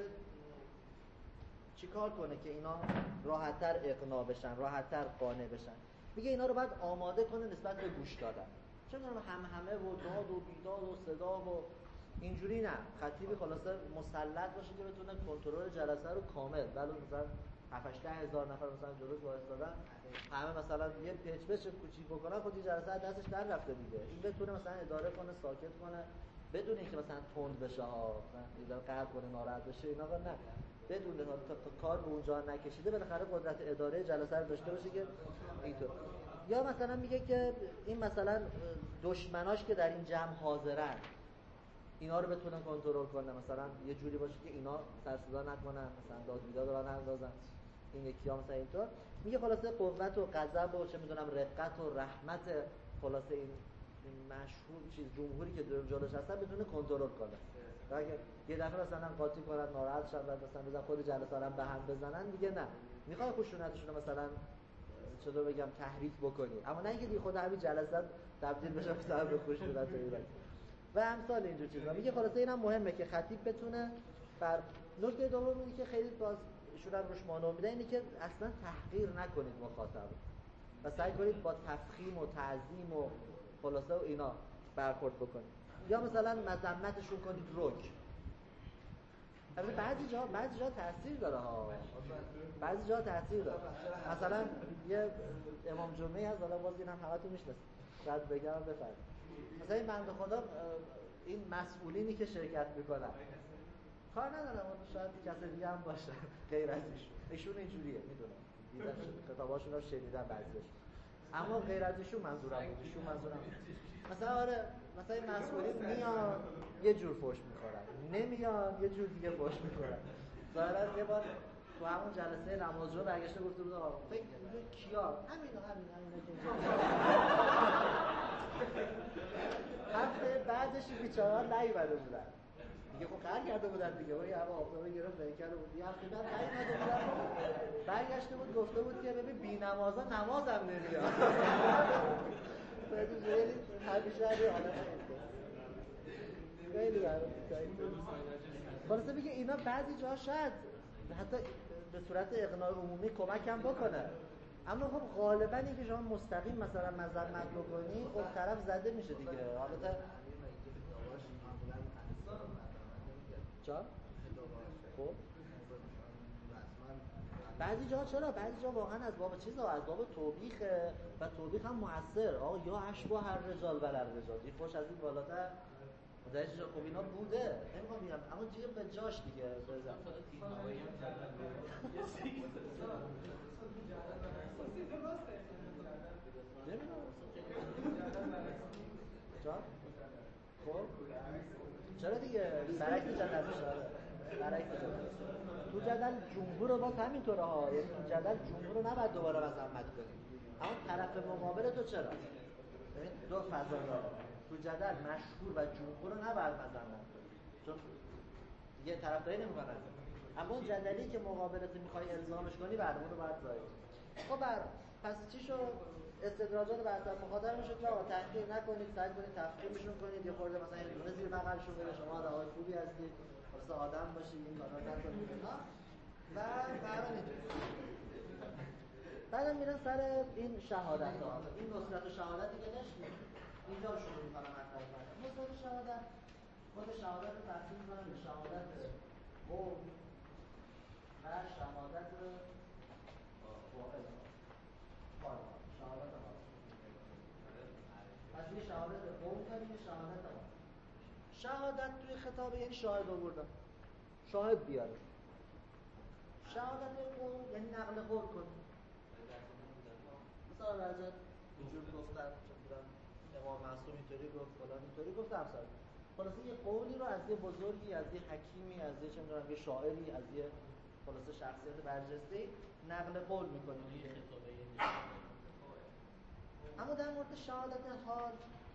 A: چیکار کنه که اینا راحت‌تر اقناع بشن، راحت‌تر قانع بشن. میگه اینا رو باید آماده کنه نسبت به گوش دادن. چون همه و داد و بیداد و صدا و اینجوری نه. خطیبی خلاصه مسلط باشه که بتونه کنترل جلسه رو کامل، ولی مثلا 7-8 هزار نفر مثلا جلوش وایسادن، همه مثلا یه پچ کوچیک بکنن، خود جلسه از دستش در رفته دیگه. این بتونه مثلا اداره کنه، ساکت کنه، بدون اینکه مثلا تند بشه ها، مثلا قهر کنه، ناراحت بشه، اینا نه. بدون تا کار به اونجا نکشیده بالاخره قدرت اداره جلسه رو داشته باشه که اینطور. یا مثلا میگه که این مثلا دشمناش که در این جمع حاضرن اینا رو بتونن کنترل کنه، مثلا یه جوری باشه که اینا سر صدا نکنن، مثلا داد بیداد رو نندازن، این یکی‌ها مثلا اینطور. میگه خلاصه قوت و غضب و چه میدونم رقت و رحمت خلاصه این مشهور چیز جمهوری که جلوش هستن بتونه کنترل کنه. اگه یه دفعه مثلا قاطی کنن، ناراحت شدن، مثلا بزن خود جلسه رو به هم بزنن، دیگه نه. میخواد خشونتشون رو مثلا چطور بگم تحریک بکنی، اما نه اینکه دیگه خود همین جلسه تبدیل بشه مثلا به خشونت و اینا و امثال اینجور چیزا. میگه خلاصه اینم مهمه که خطیب بتونه بر نکته دوم اینه که خیلی باز ایشون روش مانو میده، اینه که اصلا تحقیر نکنید مخاطب و سعی کنید با تفخیم و تعظیم و خلاصه و اینا برخورد بکنید. یا مثلا مذمتشون کنید رک. البته بعضی جا تاثیر داره ها، بعضی جا تاثیر داره. مثلا یه امام جمعه از حالا باز اینم همتون میشناسید، شاید بگم بفرمایید. مثلا این بنده خدا این مسئولینی که شرکت میکنن کار ندارم، شاید کسی دیگه هم باشه غیر از ایشون اینجوریه، میدونم دیدم کتاباشون رو شنیدم بعضیش، اما غیر از ایشون منظورم مثلا آره مثلا این مسئولین میان یه جور فحش میخورن، نمیان یه جور دیگه فحش میخورن. ظاهرا یه بار تو همون جلسه نماز رو برگشته گفته بود آقا فکر می‌کنید کیا همینا که هفته بعدش بیچاره‌ها نیومده بودن دیگه، خب قهر کرده بودن دیگه، ولی هوا آفتابه گرفت بین کرده بود، یه هفته بعد نیومده بودن، برگشته بود گفته بود که ببین بی‌نمازا نمازم نمیاد. خیلی همیشه هر حالت خیلی برای خلاصه میگه اینا بعضی جاها شاید حتی به صورت اقناع عمومی کمک هم بکنه، اما خب غالبا اینکه شما مستقیم مثلا مذمت بکنی خب طرف زده میشه دیگه. حالت جا؟ خب بعضی جا چرا؟ بعضی جا واقعا از باب چیزا، از باب توبیخه و توبیخ هم مؤثر. آقا یا اشبه هر رجال بر رجال، این فوش از این بالاتر مدرش جا خب اینا بوده، نمیخوام بگم اما دیگه به جاش دیگه بزن جا؟ خب چرا دیگه برعکس جدل میشه، برعکس جدل تو جدل جمهور رو باز همینطوره ها، یعنی تو جدل جمهور رو نباید دوباره مذمت کنیم، اما طرف مقابل تو چرا؟ ببین دو فضا داره، تو جدل مشهور و جمهور رو نباید مذمت کنیم چون دیگه طرفداری نمی‌کنن، اما اون جدلی که مقابلت میخوای الزامش کنی بعد اون رو باید ضایع کنی. خب پس چی شد؟ استدراجات بر اثر مخاطب میشه که تحقیر نکنید، سعی کنید تفخیمشون کنید، یه خورده مثلا یه دونه زیر بغلشون بره، شما آدمای خوبی هستید، واسه آدم باشید، این کارا نکنید اینا و برای بعدم میرن سر این شهادت ها، این نصرت و شهادتی که داشتیم اینجا رو شروع میکنم مطرح کردن. نصرت و شهادت، خود شهادت رو تقسیم میکنم به شهادت قوم و شهادت شهادت پس یه شهادت قوم کنیم، یه شهادت ما. شهادت توی خطابه یعنی شاهد آوردن، شاهد بیاره. شهادت قوم یعنی نقل قول کنیم. مثلا راجع وجود گفتن امام معصوم اینطوری گفت، فلان اینطوری گفت، امثال خلاصه یه قولی رو از یه بزرگی، از یه حکیمی، از یه چه می‌دونم یه شاعری، از یه خلاصه شخصیت برجسته‌ای نقل قول می‌کنیم دیگه. اما در مورد شهادت حال،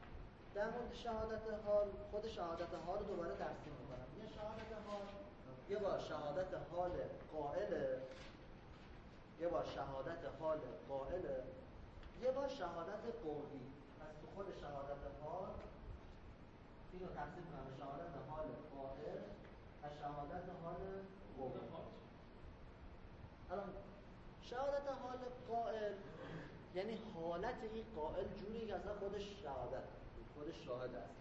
A: خود شهادت حال رو دوباره تقسیم می‌کنم. یه شهادت حال یه بار شهادت حال قائله، یه بار شهادت حال قائله، یه بار شهادت قولی. پس تو خود شهادت حال اینو تقسیم کنم به شهادت حال قائل و شهادت حال قولی. الان شهادت حال قائل یعنی حالت این قائل جوری که اصلا خودش شهادت، خودش شاهد است.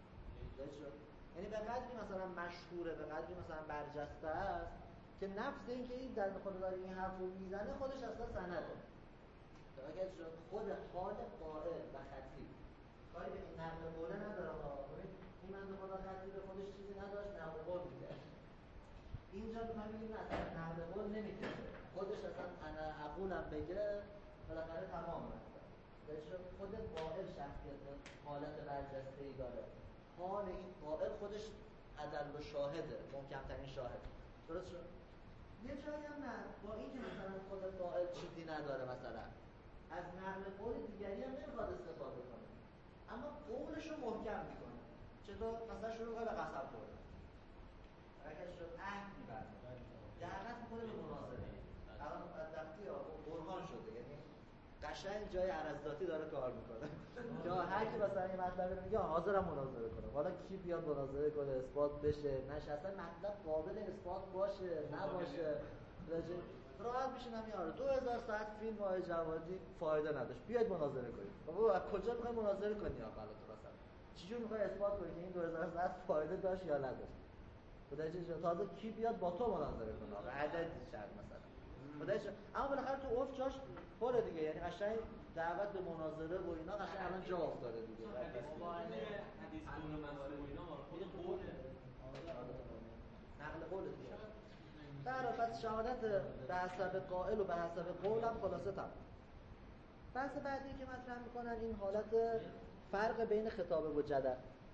A: یعنی به قدری مثلا مشهوره، به قدری مثلا برجسته است که نفس این که این در خود داره این حرف رو میزنه خودش اصلا سنده. اگر خود حال قائل و خطیب کاری به این نقل قوله نداره ها، این من خدا خطیب خودش چیزی نداشت نقل قول میکرد. اینجا میخوایم بگیم اصلا نقل قول نمیکرد، خودش اصلا انا اقولم بگه بالاخره تمام است. خود قائل شخصیت حالت برجسته‌ای داره، حال این قائل خودش عدل و شاهده، محکم‌ترین شاهد. درست شد؟ یه جایی هم نه، با این که مثلا خود قائل چیزی نداره، مثلا از نقل قول دیگری هم نمیخواد استفاده کنه، اما قولش رو محکم میکنه. چطور؟ مثلا شروع کنه به قسم خوردن، اگر شد عهد میبنده، دعوت میکنه به مناظره. الان بدبختی ها برهان شده، یعنی قشنگ جای عرضداتی داره کار میکنه یا هر کی مثلا این مطلب رو میگه حاضرم مناظره کنه. حالا کی بیاد مناظره کنه، اثبات بشه نشه، اصلا مطلب قابل اثبات باشه نباشه، راحت میشینم یارو 2000 ساعت فیلم های جوادی فایده نداشت، بیاید مناظره کنید. بابا از کجا میخوای مناظره کنی آخه تو مثلا چجوری میخوای اثبات کنی که این 2000 ساعت فایده داشت یا نداشت؟ خداییش تازه کی بیاد با تو مناظره کنه آخه عدد چند مثلا خداییش. اما بالاخره تو عرف جاش پره دیگه، یعنی قشنگ دعوت به مناظره و اینا قشنگ الان جا افتاده دیگه. حدیث قول منصور و اینا خود قول نقل قول دیگه. پس شهادت به حسب قائل و به حسب قول هم خلاصه تام. بحث بعدی که مطرح میکنن این حالت فرق بین خطابه و جدل.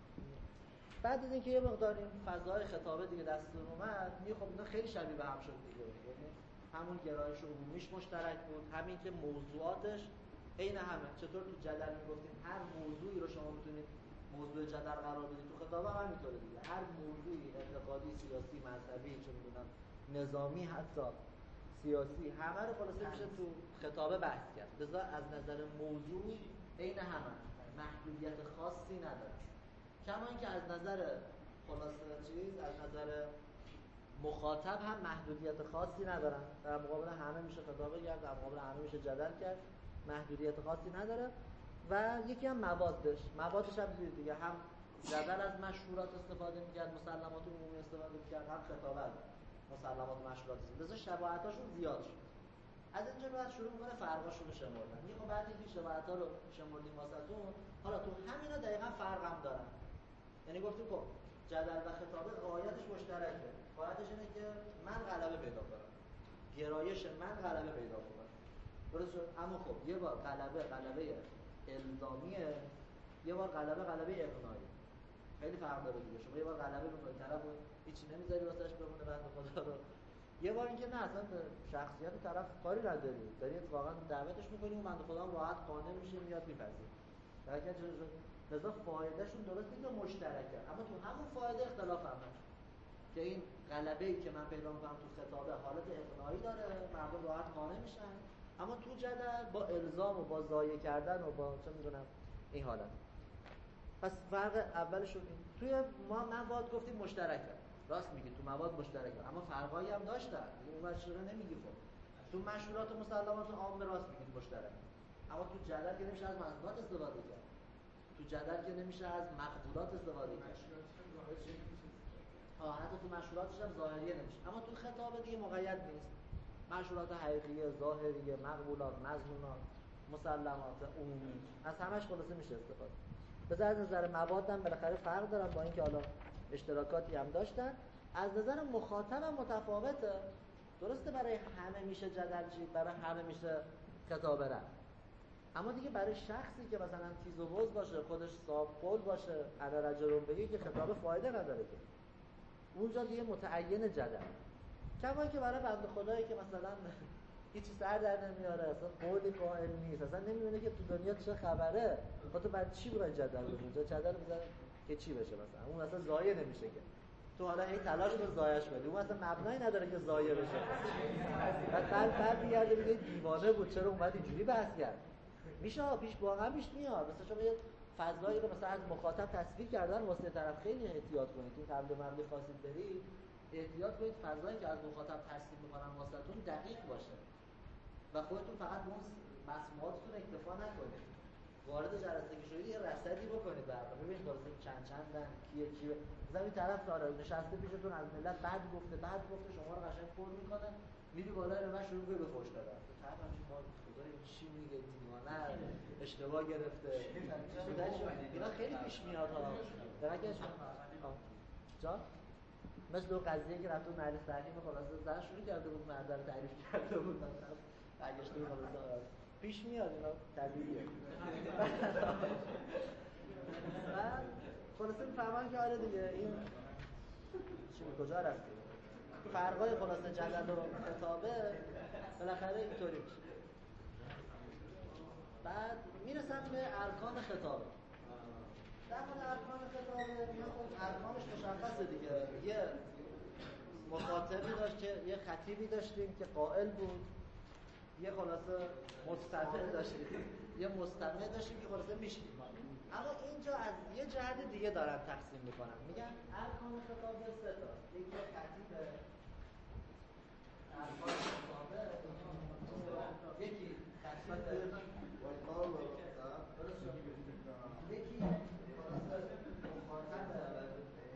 A: بعد از اینکه یه مقدار این فضای خطابه دیگه دستور اومد، خب اینا خیلی شبیه به هم شد دیگه، یعنی همون گرایش عمومیش مشترک بود، همین که موضوعاتش عین همه. چطور تو جدل میگفتیم هر موضوعی رو شما میتونید موضوع جدل قرار بدید، تو خطابه هم همینطوره دیگه. هر موضوعی اعتقادی، سیاسی، مذهبی، چه میدونم نظامی، حتی سیاسی، همه رو خلاصه میشه تو خطابه بحث کرد. لذا از نظر موضوع عین همه، محدودیت خاصی نداره. کما اینکه از نظر خلاصه از نظر مخاطب هم محدودیت خاصی ندارن. در مقابل همه میشه خطابه کرد، در مقابل همه میشه جدل کرد، محدودیت خاصی نداره. و یکی هم موادش هم دیگه، هم جدل از مشهورات استفاده میکرد، مسلمات عمومی استفاده میکرد، هم خطابه از مسلمات و مشهورات استفاده. لذا شباهتاشون زیاد شد. از اینجا بعد شروع میکنه فرقاشون رو شمردن. خب بعد اینکه شباهت‌ها رو شمردیم واسهتون، حالا تو همینا دقیقاً فرق هم دارن. یعنی گفتیم خب جدل و خطابه غایتش مشترکه. غایتش اینه که من غلبه پیدا کنم، گرایش من غلبه پیدا کنه. درست شد؟ اما خب یه بار غلبه الزامیه، یه بار غلبه اقناعی. خیلی فرق داره دیگه. شما یه بار غلبه می‌کنید، طرفو هیچی نمیذاری واسش بمونه بنده خدا رو. یه بار اینکه نه، اصلا شخصیت طرف کاری نداری، داری واقعا دعوتش می‌کنی و بنده خدا راحت قانع میشه، میاد میپذیره. درکه لذا فایدهشون درست نیست مشترکه، اما تو همون فایده اختلاف هم هست که این غلبه‌ای که من پیدا می‌کنم تو خطابه حالت اقناعی داره، مردم راحت قانع میشن، اما تو جدل با الزام و با ضایع کردن و با چه می‌دونم این حالت. پس فرق اولش این. توی ما مواد گفتیم مشترکه، راست میگی تو مواد مشترکه، اما فرقایی هم داشتن. این مشهور نمیگی خب تو مشهورات و مسلمات عام راست میگید مشترک، اما تو جدل که نمیشه از مذهبات استفاده کرد، تو جدل که نمیشه از مقبولات استفاده کرد، حتی تو مشهوراتش هم ظاهریه نمیشه. اما تو خطاب دیگه مقید نیست، مشهورات حقیقیه، ظاهریه، مقبولات، مظنونات، مسلمات عمومی، از همش خلاصه میشه استفاده. به از نظر مواد هم بالاخره فرق دارن، با اینکه حالا اشتراکاتی هم داشتن. از نظر مخاطب هم متفاوته. درسته برای همه میشه جدل چید، برای همه میشه خطابه رفت، اما دیگه برای شخصی که مثلا تیز و بز باشه، خودش صاحب قول باشه، انا رجل بگه که خطاب فایده نداره که اونجا دیگه متعین جدل. کما که برای بنده خدایی که مثلا هیچی سر در نمیاره، اصلا قولی قائل نیست، اصلا نمیدونه که تو دنیا چه خبره، تو بعد چی برای جدل بزنی؟ جدل بزنی که چی بشه، مثلا اون اصلا ضایع نمیشه که تو حالا هی تلاش کن ضایعش کنی، اون اصلا مبنایی نداره که ضایع بشه. بعد میگرده میگه دیوانه بود چرا اومد اینجوری بحث کرد. میشه پیش واقعا پیش میاد، مثلا شما یه فضایی رو مثلا از مخاطب تصویر کردن واسه طرف، خیلی احتیاط کنید این قبل مبنی خواستید برید، احتیاط کنید فضایی که از مخاطب ترسیم میکنن واسهتون دقیق باشه و خودتون فقط به اون مسموعاتتون اکتفا نکنید. وارد جلسه که شدید یه رصدی بکنید، برام ببینید واسه چندن کیه مثلا این طرف داره نشسته پیشتون از ملت بعد گفته شما رو قشنگ پر میکنه، میری بالا رو من شروع به فحش دادن طرف همین ما خدای چی میگه دیوانه اشتباه گرفته اینا خیلی پیش میاد ها. درکش جا مثل دو قضیه که رفتون مجلس تحریم خلاصه زن شروع کرده بود، مرد رو تعریف کرده بود، مثلا برگشته بود خلاصه پیش میاد، اینا طبیعیه. بعد خلاصه میفهمن که آره دیگه این چی کجا رفتیم، فرقای خلاصه جدل و خطابه بالاخره اینطوری میشه. بعد میرسن به ارکان خطابه. در مورد ارکان خطابه ارکانش مشخصه دیگه، یه مخاطبی داشت که یه خطیبی داشتیم که قائل بود، یه خلاصه مستمع داشتیم، یه مستمع داشتیم که خلاصه میشنید. اما اینجا از یه جهت دیگه دارن تقسیم میکنن، میگن ارکان خطابه سه تا، یکی خطیبه، ارکان خطابه، یکی خطیبه، یکی خلاصه مخاطبه.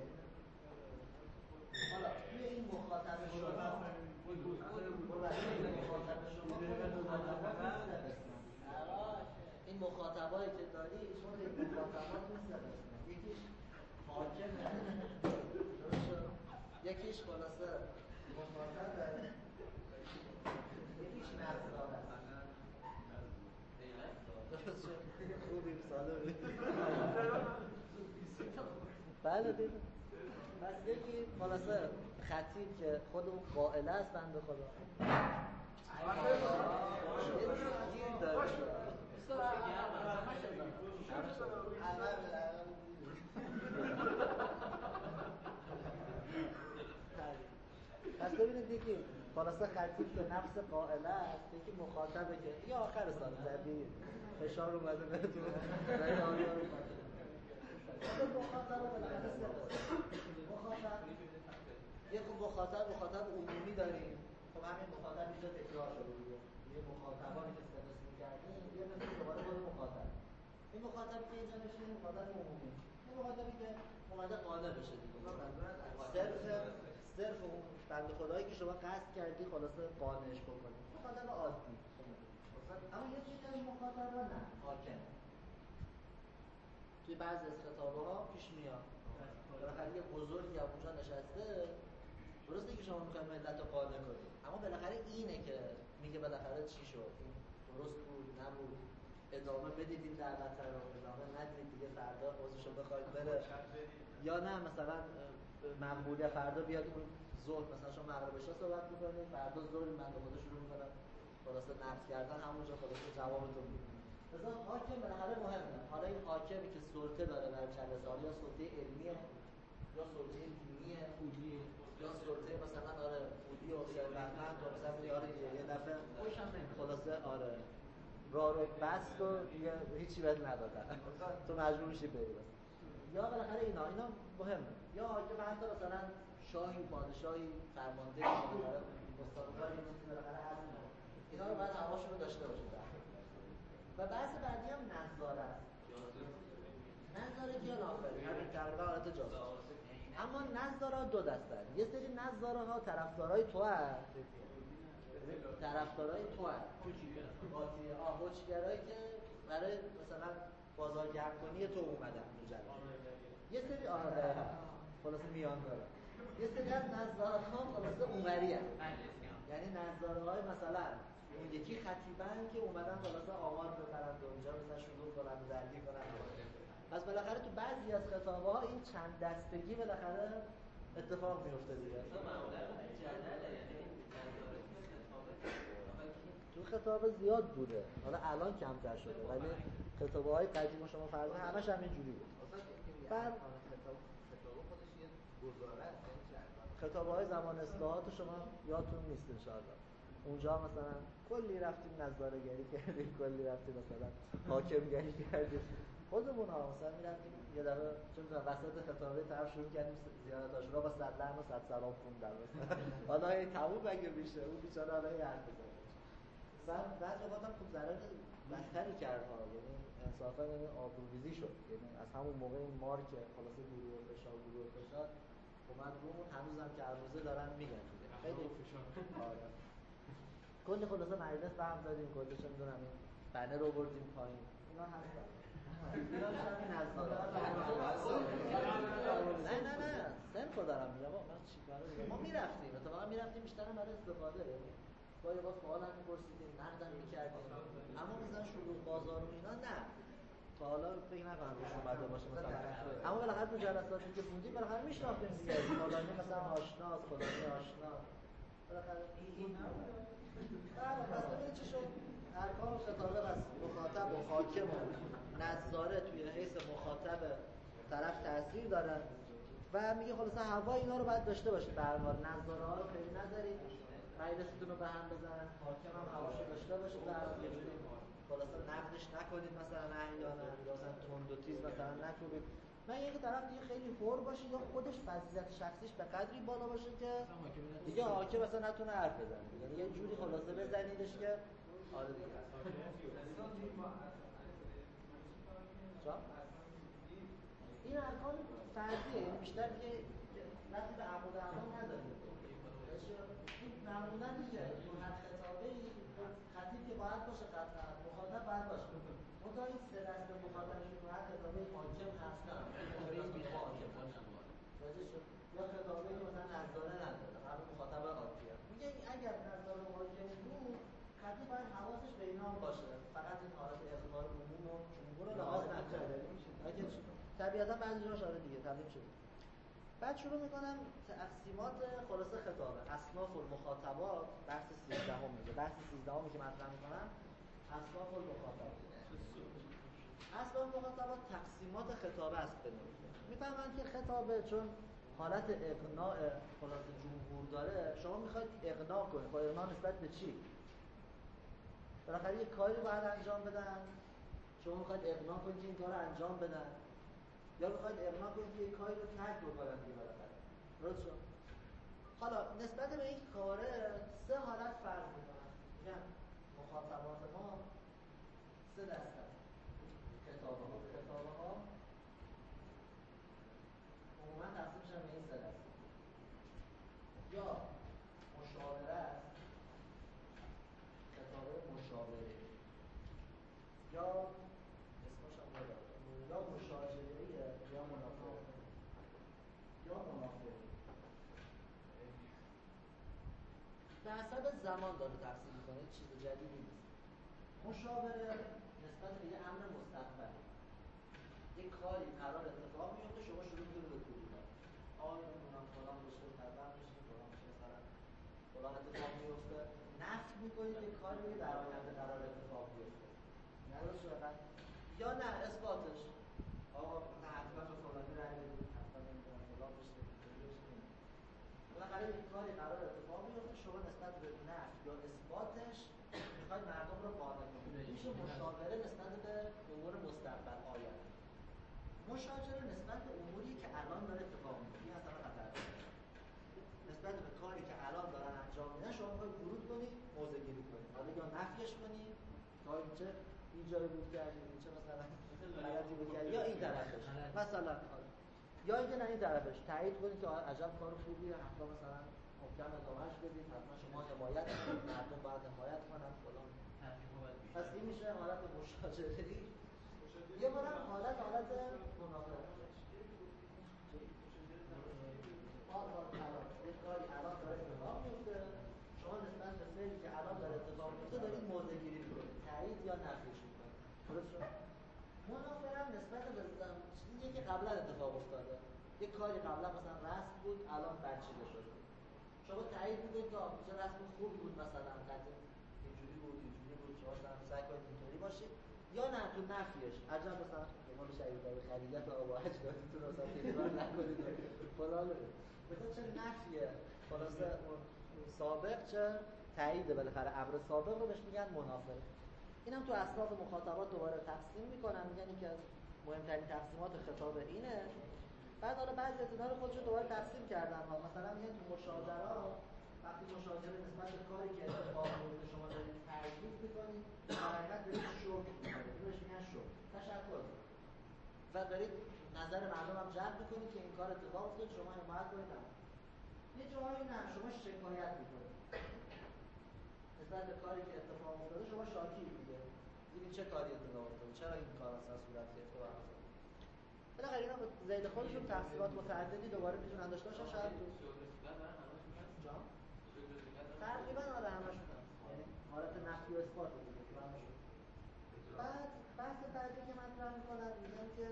A: حالا توی این مخاطب شما این مخاطبایی که داری شما این مخاطبات نیست، یکیش حاکمه، یکیش خلاصه مخاطبه، یکیش نظار است. خوبیم سالمی. بله دیدم. پس یکی خلاصه خطیب که خود اون قائله است بنده خدا. یه دیر داره. پس ببینید یکی خلاصه خطیب که نفس قائله است، یکی مخاطبه که یه آخر سال زدی فشار اومده بهتون برای آنیا رو مخاطب مخاطب عمومی داریم. خب همین مخاطب اینجا تکرار شده دیگه، یه مخاطبانی که استفاده می‌کردیم یه مثل دوباره خود مخاطب. این مخاطبی که اینجا نشونه مخاطب عمومی، این مخاطبی که اومده قانع بشه دیگه، صرف اون بنده خدایی که شما قصد کردی خلاصه قانعش بکنید، مخاطب عادی. اما یه چیزی از مخاطبا نه حاکم. توی بعضی از خطابه‌ها پیش میاد بالاخره یه بزرگی هم اونجا نشسته، درسته که شما میخواید ملت رو قانع کنید، اما بالاخره اینه که میگه بالاخره چی شد، این درست بود نبود، ادامه بدید این دعوت رو، ادامه ندید دیگه، فردا بازشو بخواید بره یا نه مثلا مقبوله فردا بیاد اون ظهر مثلا شما مغربشا صحبت میکنید، فردا ظهر من خودش شروع میکنم خلاص نقد کردن، همونجا خلاص جوابتون میدم. مثلا حاکم بالاخره مهمه. حالا این حاکمی که سلطه داره بر جلسه، یا سلطه علمیه یا سلطه دینیه یا سلطه مثلا آره فودی و ثروتمند و مثلا آره یه دفعه خلاصه آره راه رو بست و دیگه هیچی بهت ندادن تو مجبور میشی بری بس. یا بالاخره اینا مهمه. یا حاکم حتی مثلا شاهی پادشاهی فرمانده بالاخره مستقبل این بالاخره هست، اینا رو باید حواشون رو داشته باشید. و بحث بعدی هم نظاره است. نظاره کیان آفرین همین تقریبا حالت جاست. اما نظاره دو دسته هست. یه سری نظاره ها طرفدارای تو هست، طرفدارای تو هست قاطیه حجگرایی که برای مثلا بازارگرم کنی تو اومدن تو جلسه. یه سری خلاصه میان داره. یه سری از نظارات ها خلاصه اونوری هست. یعنی نظاره‌های مثلا اون یکی خطیبن که اومدن خلاص آمار ببرن اونجا مثلا شروع کنن درگیر کنن. پس بالاخره تو بعضی از خطابه‌ها این چند دستگی بالاخره اتفاق میفته دیگه. تو خطاب زیاد بوده، حالا الان کمتر شده، ولی خطابه‌های قدیم شما فرض کنید همش همینجوری بود. بعد خطابه‌های زمان اصلاحات شما یادتون نیست ان شاءالله. اونجا مثلا کلی رفتیم نظاره‌گری کردیم، کلی رفتیم مثلا حاکمگری کردیم. خودمون ها مثلا می‌رفتیم یه دفعه چه می‌دونم وسط خطابه طرف شروع کردیم زیارت عاشورا با صد لعن و صد سلام خوندن مثلا. حالا این تموم اگه میشه اون بیچاره حالا یه حرف بزنه. بعضی وقتا هم خوب ضرر بدتری کرد ها، یعنی انصافا یعنی آبروریزی شد. یعنی از همون موقع این مارک خلاص گروه فشار اومد رومون، هنوزم که عروضه دارن میگن خیلی فشار. آره. کلی خلاصه مجلس برم دادیم، کلی چه میدونم این بنر رو بردیم پایین. اینا هستن. اینا همین نظاره. نه سنفو دارم میگم من چیکار کنم. ما میرفتیم، اتفاقا میرفتیم بیشتر برای استفاده. گاهی با سوالا می‌پرسیدیم، نقدم می‌کردیم. اما مثلا شروع بازار و اینا نه. تا حالا فکر نکنم روش اومده باشه مثلا. اما بالاخره تو جلساتی که بودیم بالاخره میشناختیم دیگه. فلانی مثلا آشناست، فلانی آشنا. بالاخره اینا مثلا ببین چی شد؟ ارکان خطابه بس مخاطب و حاکم و نظاره توی حیث مخاطب طرف تاثیر داره و میگه خلاص هوا اینا رو باید داشته باشید. به هر حال نظاره ها رو خیلی نذارید. مجلستون رو به هم بزنن، حاکم هم حواشو داشته باشید، به هر حال یه جوری خلاصا نقدش نکنید مثلا احیانا یا مثلا تند و تیز مثلا نکنید. من یکی طرف دیگه خیلی حر باشه یا خودش فضیلت شخصیش به قدری بالا باشه که دیگه حاکم مثلا نتونه حرف بزنه. یعنی یه جوری خلاصه بزنیدش که آره دیگه. این ارکان فردیه، یعنی بیشتر دیگه وقتی به عمود اعمال نداریم. این معمولا دیگه تو هر خطابه‌ای خطیب که باید باشه، قطعا مخاطب باید باشه. منتها این سه دسته مخاطبی که تو هر خطابه حاکم هستن، خطابه بی حاکم یا خطابه که مثلا نظاره نداره، هر مخاطب عادیه. میگه اگر نظاره حاکم بود، خطیب باید حواسش به اینا باشه. فقط این حالت اخبار عموم و جمهور رو لحاظ نکنه. اگه طبیعتا بعضی جاش آره دیگه تعلیم شده. بعد شروع میکنم تقسیمات خلاصه خطابه، اصناف المخاطبات، بحث 13 میگه. بحث 13 که مطرح میکنم اصناف المخاطبات. اصناف المخاطبات تقسیمات خطابه است بنویسید. میفهمن که خطابه چون حالت اقناع خلاصه جمهور داره، شما میخواید اقناع کنید. با اقناع نسبت به چی؟ بالاخره یک کاری باید انجام بدن. شما میخواید اقناع کنید که این کارو انجام بدن یا میخواید اقناع کنید که یک کاری رو ترک بکنن دیگه بالاخره. درست شد؟ حالا نسبت به این کاره سه حالت فرض میکنن. میگن مخاطبات ما سه دسته است. خطابه ها عموما تقسیم میشن به این سه دسته. یا مشاوره است، خطابه مشاوره، یا اسمش هم نداره، یا مشاجره یا منافقه یا منافقه. به حسب زمان داره تقسیم میکنه، چیز جدیدی نیست. مشاوره نسبت به یه امر مستقبل، یک کاری قرار اتفاق میفته، شما شروع میکنید به توضیح دادن. نمیدونم فلان بشه، فلان بشه، فلان بشه، مثلا فلان اتفاق میفته، نفی میکنید یک کاری که در آینده قرار اتفاق بیفته. درست شد؟ یا نه اثباتش. آقا حتما به فلانی رأی بدید، حتما نمیدونم فلان بشه، بالاخره یک کاری قرار اتفاق بیفته، شما نسبت به نفی یا اثباتش میخواید مردم رو قانع کنید. میشه مشاوره نسبت به امور مستقبل آینده. مشاجره نسبت به اموری که الان داره اتفاق میفته. این اصلا خطر داره. نسبت به کاری که الان دارن انجام میدن شما میخواید ورود کنید، موضع گیری کنید. حالا یا نفیش کنید، کار اینجا اینجا رو بود کردید، اینجا مثلا غلطی بود کردید، یا این طرفش مثلا یا اینکه نه این طرفش تایید کنید که عجب کار خوبیه، حتما مثلا محکم ادامهش بدید، حتما شما حمایت کنید، مردم باید حمایت کنن فلان. پس این میشه حالت مشاجره‌ای. یه بارم حالت منافقه. یک کاری الان داره اتفاق میفته، شما نسبت به فعلی که الان داره اتفاق میفته دارید موضع گیری میکنید، تایید یا نفیش میکنید. درست شد؟ منافره هم نسبت به چیزی که قبلا اتفاق افتاده، یک کاری قبلا مثلا رسم بود الان برچیده شده، شما تایید میکنید که آموزه رسم خوبی بود، مثلا قدیم اینجوری بود شما سعی کنید اینطوری باشید، یا نه تو نفیش عجب مثلا امام شهیدای خلیت آقا اجدادیتون رو مثلا تکرار نکنید فلان مثلا چه نفیه خلاصه اون سابق چه تایید بالاخره امر سابق رو بهش میگن منافره. اینم تو اصناف مخاطبات دوباره تقسیم میکنن، میگن که از مهمترین تقسیمات خطاب اینه. بعد حالا بعضی از اینا رو خودشون دوباره تقسیم کردن ها، مثلا میگن تو مشاجرات وقتی مشاجره نسبت به کاری که اتفاق افتاده شما دارید تایید میکنید، در حقیقت دارید شکر میکنید، بهش میگن شکر، تشکر و دارید نظر مردم هم جلب میکنید که این کار اتفاق افتاد، شما حمایت کنید. یه جایی نه شما شکایت میکنید نسبت به کاری که اتفاق افتاده، شما شاکی دیگه این چه کاری اتفاق افتاده، چرا این کار اصلا صورت گرفته و همون بالاخره اینا به ذیل خودشون تفسیرات متعددی دوباره میتونن داشته باشن. شاید تقریبا آره همشون هست، یعنی حالت نفی و اثبات دیگه تو همشون. بعد بحث بعدی که مطرح میکنن میگن که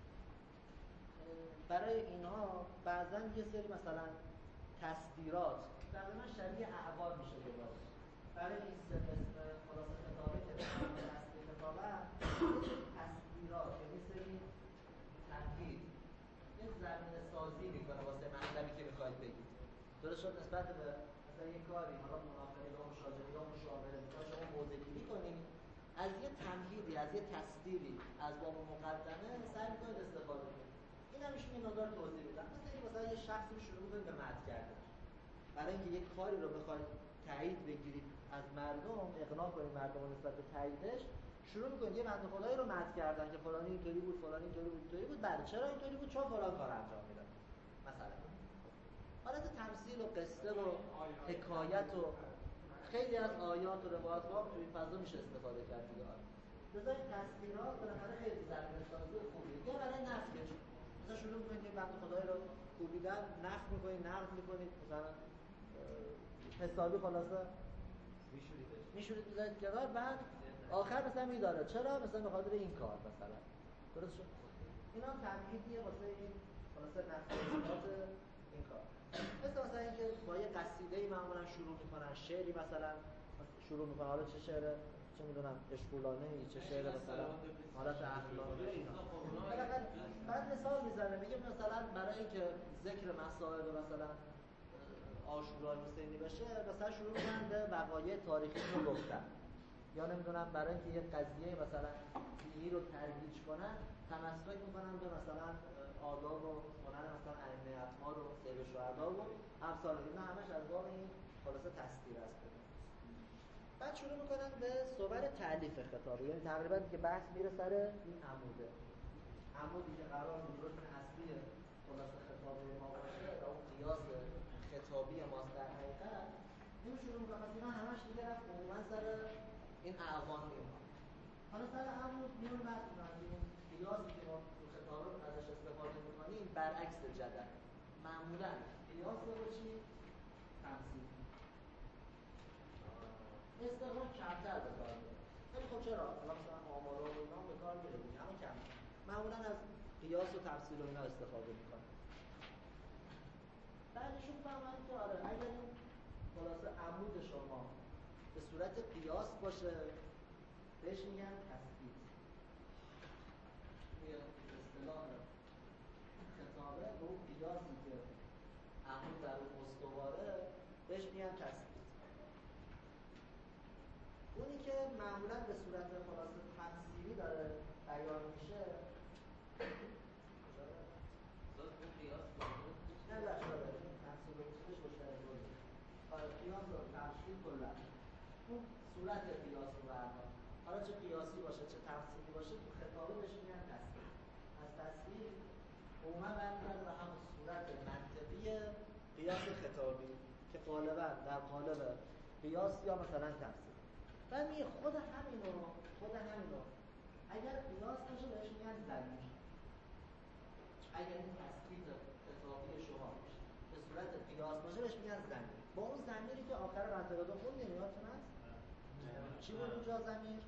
A: برای اینها بعضا یه سری مثلا تصدیرات تقریبا شبیه احوال میشه دوباره برای این سه قسم خلاصه خطابه که اصلی خطابه تصدیرات یعنی سری تمهید یه زمینه سازی میکنه واسه مطلبی که میخواید بگید. درست شد؟ نسبت به مثلا یه کاری حالا منافقه یا مشاجره یا مشاوره میخواد شما موضع‌گیری کنید، از یه تمهیدی از یه تصدیری از باب مقدمه سعی میکنید استفاده کنید. این هم میشه یه مقدار توضیح بدم. مثلا یه شخصی رو شروع میکنید به مدح کردن برای اینکه یک کاری رو بخواید تایید بگیرید از مردم، اقناع کنید مردم رو نسبت به تاییدش، شروع میکنید یه بنده خدایی رو مدح کردن که فلانی اینطوری بود، فلانی اینطوری بود، اینطوری بود. بله چرا اینطوری بود؟ چون فلان کار انجام میداد. مثلا حالت تمثیل و قصه و حکایت و خیلی از آیات و روایات ها توی این فضا میشه استفاده کرد دیگه. بذارید تصویرات بالاخره خیلی زمینه سازی خوبیه. یا برای نفیش مثلا شروع میکنید که بنده خدایی رو کوبیدن، نفی میکنید، نقد میکنید، مثلا حسابی خلاصه میشورید بذارید کنار، بعد آخر مثلا میداره چرا مثلا به خاطر این کار مثلا. درست شد؟ اینا تمهیدیه واسه این خلاصه نفیات این کار. مثلا اینکه با یه قصیده‌ای معمولا شروع میکنن، شعری مثلا شروع میکنن، حالا چه شعر چه میدونم اشغولانه‌ای، چه شعر مثلا حالت اخلاقی اینا. بعد مثال میزنه میگه مثلا برای اینکه ذکر مصائب مثلا عاشورای حسینی بشه مثلا شروع میکنن به وقایع تاریخی رو گفتن، یا نمیدونم برای اینکه یه قضیه مثلا دینی رو ترویج کنن تمسک میکنن به مثلا آداب و هنر مثلا ائمه اطهار و سیر شهدا و امثال اینا، همش از باب این خلاصه تصدیر است. بعد شروع میکنن به صور تالیف خطابه، یعنی تقریبا که بحث میره سر این عمودی که قرار بود رکن اصلی خلاصه خطابه ما باشه و اون قیاس خطابی ماست در حقیقت. اینو شروع میکنن، پس اینا همش دیگه رفت عموما سر این اعوان میومد. حالا سر عمود میون بحث میکنن این قیاسی که ما تو خطابه ازش استفاده میکنیم برعکس جدل معمولا قیاس رو چی؟ تمثیل استقرار کمتر به کار میره. ولی خب چرا؟ حالا مثلا آمارا و اینا به کار میره دیگه، اما کم. معمولا از قیاس و تفصیل و اینا استفاده میکنن. بعدشون فهمن که آره اگر این خلاصه عمود شما به صورت قیاس باشه بهش میگن تثبیت. یه اصطلاح خطابه به اون قیاسی که عمود در اون استواره بهش میگن تثبیت. اونی که معمولا به صورت خلاصه تمثیلی داره بیان میشه نه بخشاره تمثیل و اصولش مشترک بوده. قیاس و تمثیل کلا اون صورت قیاس رو برمان، حالا چه قیاسی باشه چه تمثیلی باشه تو خطابه بهش میگن تصویر. از تصویر عموما برمیگرده به همون صورت منطقی قیاس خطابی که غالبا در قالب قیاس یا مثلا تمثیل. بعد میگه خود همینو اگر قیاس باشه بهش میگن ضمیر. اگر این تثبیت خطابی شما به صورت قیاس باشه بهش میگن ضمیر. با اون ضمیری که آخر منطقه دو خوندیم یادتون هست؟ چی بود اونجا ضمیر؟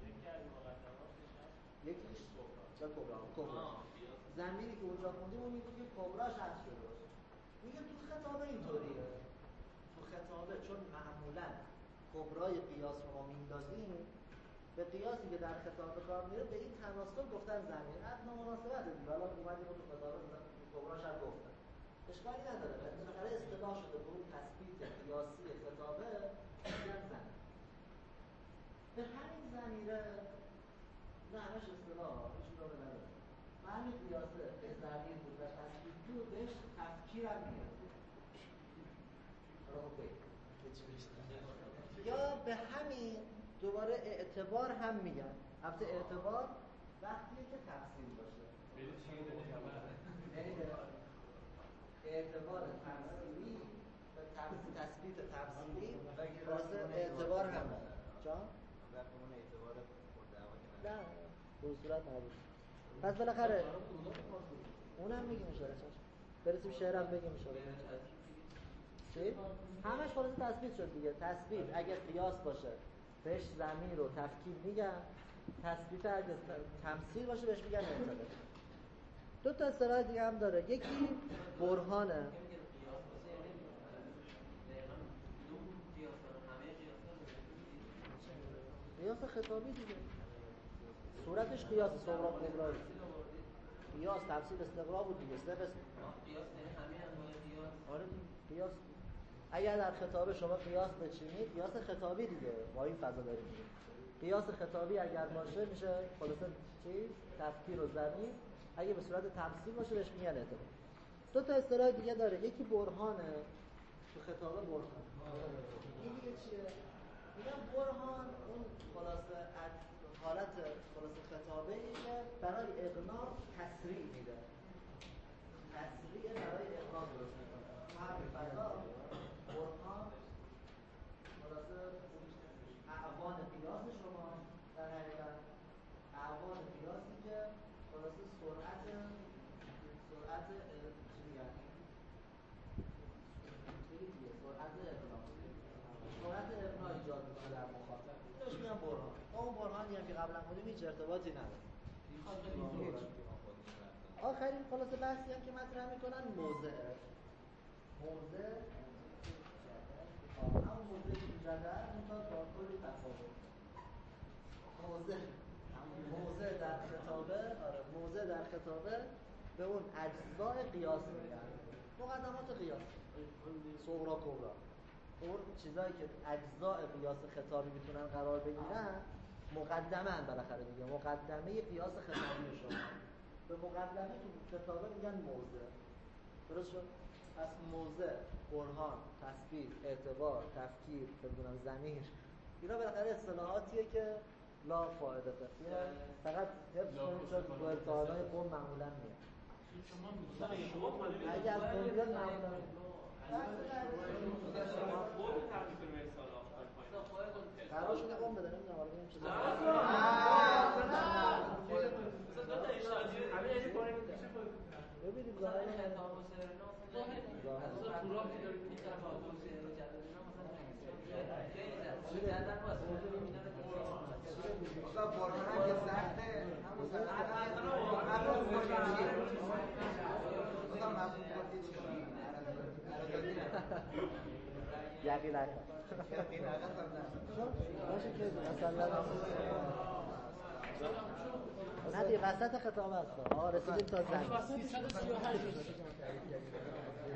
A: یکیش کبرا. ضمیری که اونجا خوندیم اون میگه که کبراش هست شده باشه. میگه تو خطابه اینطوریه. تو خطابه چون معمولاً کبرای قیاس رو ما میندازیم به قیاسی که در خطاب کار میره به این تناسب گفتن ضمیر از نامناسبت دیگه. حالا اومدیم تو خطابه کبراش هم گفتن. اشکالی نداره. بالاخره اصطلاح شده به اون تثبیت قیاسی خطابه میگن ضمیر. به همین ضمیره نه همش اصطلاح هیچ جا نداره. همین قیاسه که ضمیر بود و تثبیت بود بهش تفکیر هم میاد. یا به همین دوباره اعتبار هم میگن. البته اعتبار وقتیه که تفصیل باشه. اعتبار تفصیلی و تثبیت تفصیلی واسه اعتبار هم داره. جان؟
B: وقتی اون اعتبار خورده
A: نه به صورت نبود. پس بالاخره اونم میگیم اشاره برسیم شعرم بگیم اشاره چی؟ همش خلاص تثبیت شد دیگه. تثبیت اگه قیاس باشه بهش ضمیر و تفکیک میگن. تثبیت اگه تمثیل باشه بهش میگن اعتبار. دو تا اصطلاح دیگه هم داره. یکی برهانه. قیاس خطابی دیگه. صورتش قیاس صغرا کبرا. قیاس تفصیل استقرا بود دیگه. سه قسم.
C: قیاس یعنی همه انواع قیاس.
A: آره قیاس. اگر در خطابه شما قیاس بچینید قیاس خطابی دیگه با این فضا داریم میگیم. قیاس خطابی اگر باشه میشه خلاصه چی؟ تفکیر و ضمیر. اگه به صورت تمثیل باشه بهش میگن اعتبار. دو تا اصطلاح دیگه داره. یکی برهانه. تو خطابه برهان. این دیگه چیه؟ میگم برهان اون خلاصه حالت خلاصه خطابه ای که برای اقناع تسریع میده. تسریع برای اقناع درست میکنه. همین فضا برهان خلاصه اعوان قیاس شما در حقیقت اعوان قیاسی که خلاصه سرعت چی میگن؟ سرعت اقناع ایجاد میکنه در مخاطب. اینوش میگن برهان. اون برهانی هم که قبلا بودیم هیچ ارتباطی نداره. آخرین خلاصه بحثی هم که مطرح میکنن موضع همون موضعی که جدر منتها با کلی تفاوت. موضع در خطابه موضع در خطابه به اون اجزاء قیاس میگن. مقدمات قیاس صغرا کبرا. اون چیزایی که اجزاء قیاس خطابی میتونن قرار بگیرن مقدمه بالاخره دیگه. مقدمه قیاس خطابی شما به مقدمه تو خطابه میگن موضع. درست شد؟ پس موضع، برهان، تثبیت، اعتبار، تفکیر، بدونم ضمیر، اینا بالاخره اصطلاحاتیه که لا فایده اینا فقط حفظ کنید چون تو امتحانات قوم معمولا میاد. اگه از قوم بیاد معمولا قرار شده قوم بده نمیدونم حالا ببینیم چه ببینیم ظاهر
C: خطاب و سرنا مثلا پورا که داریم این طرف آتون سرنا جدد اینا مثلا خیلی جدد واسه اینا
B: آقا برهان که سخته همون
A: یقینا باشه که مثلا نه دیگه وسط خطاب هست. رسیدیم تا زن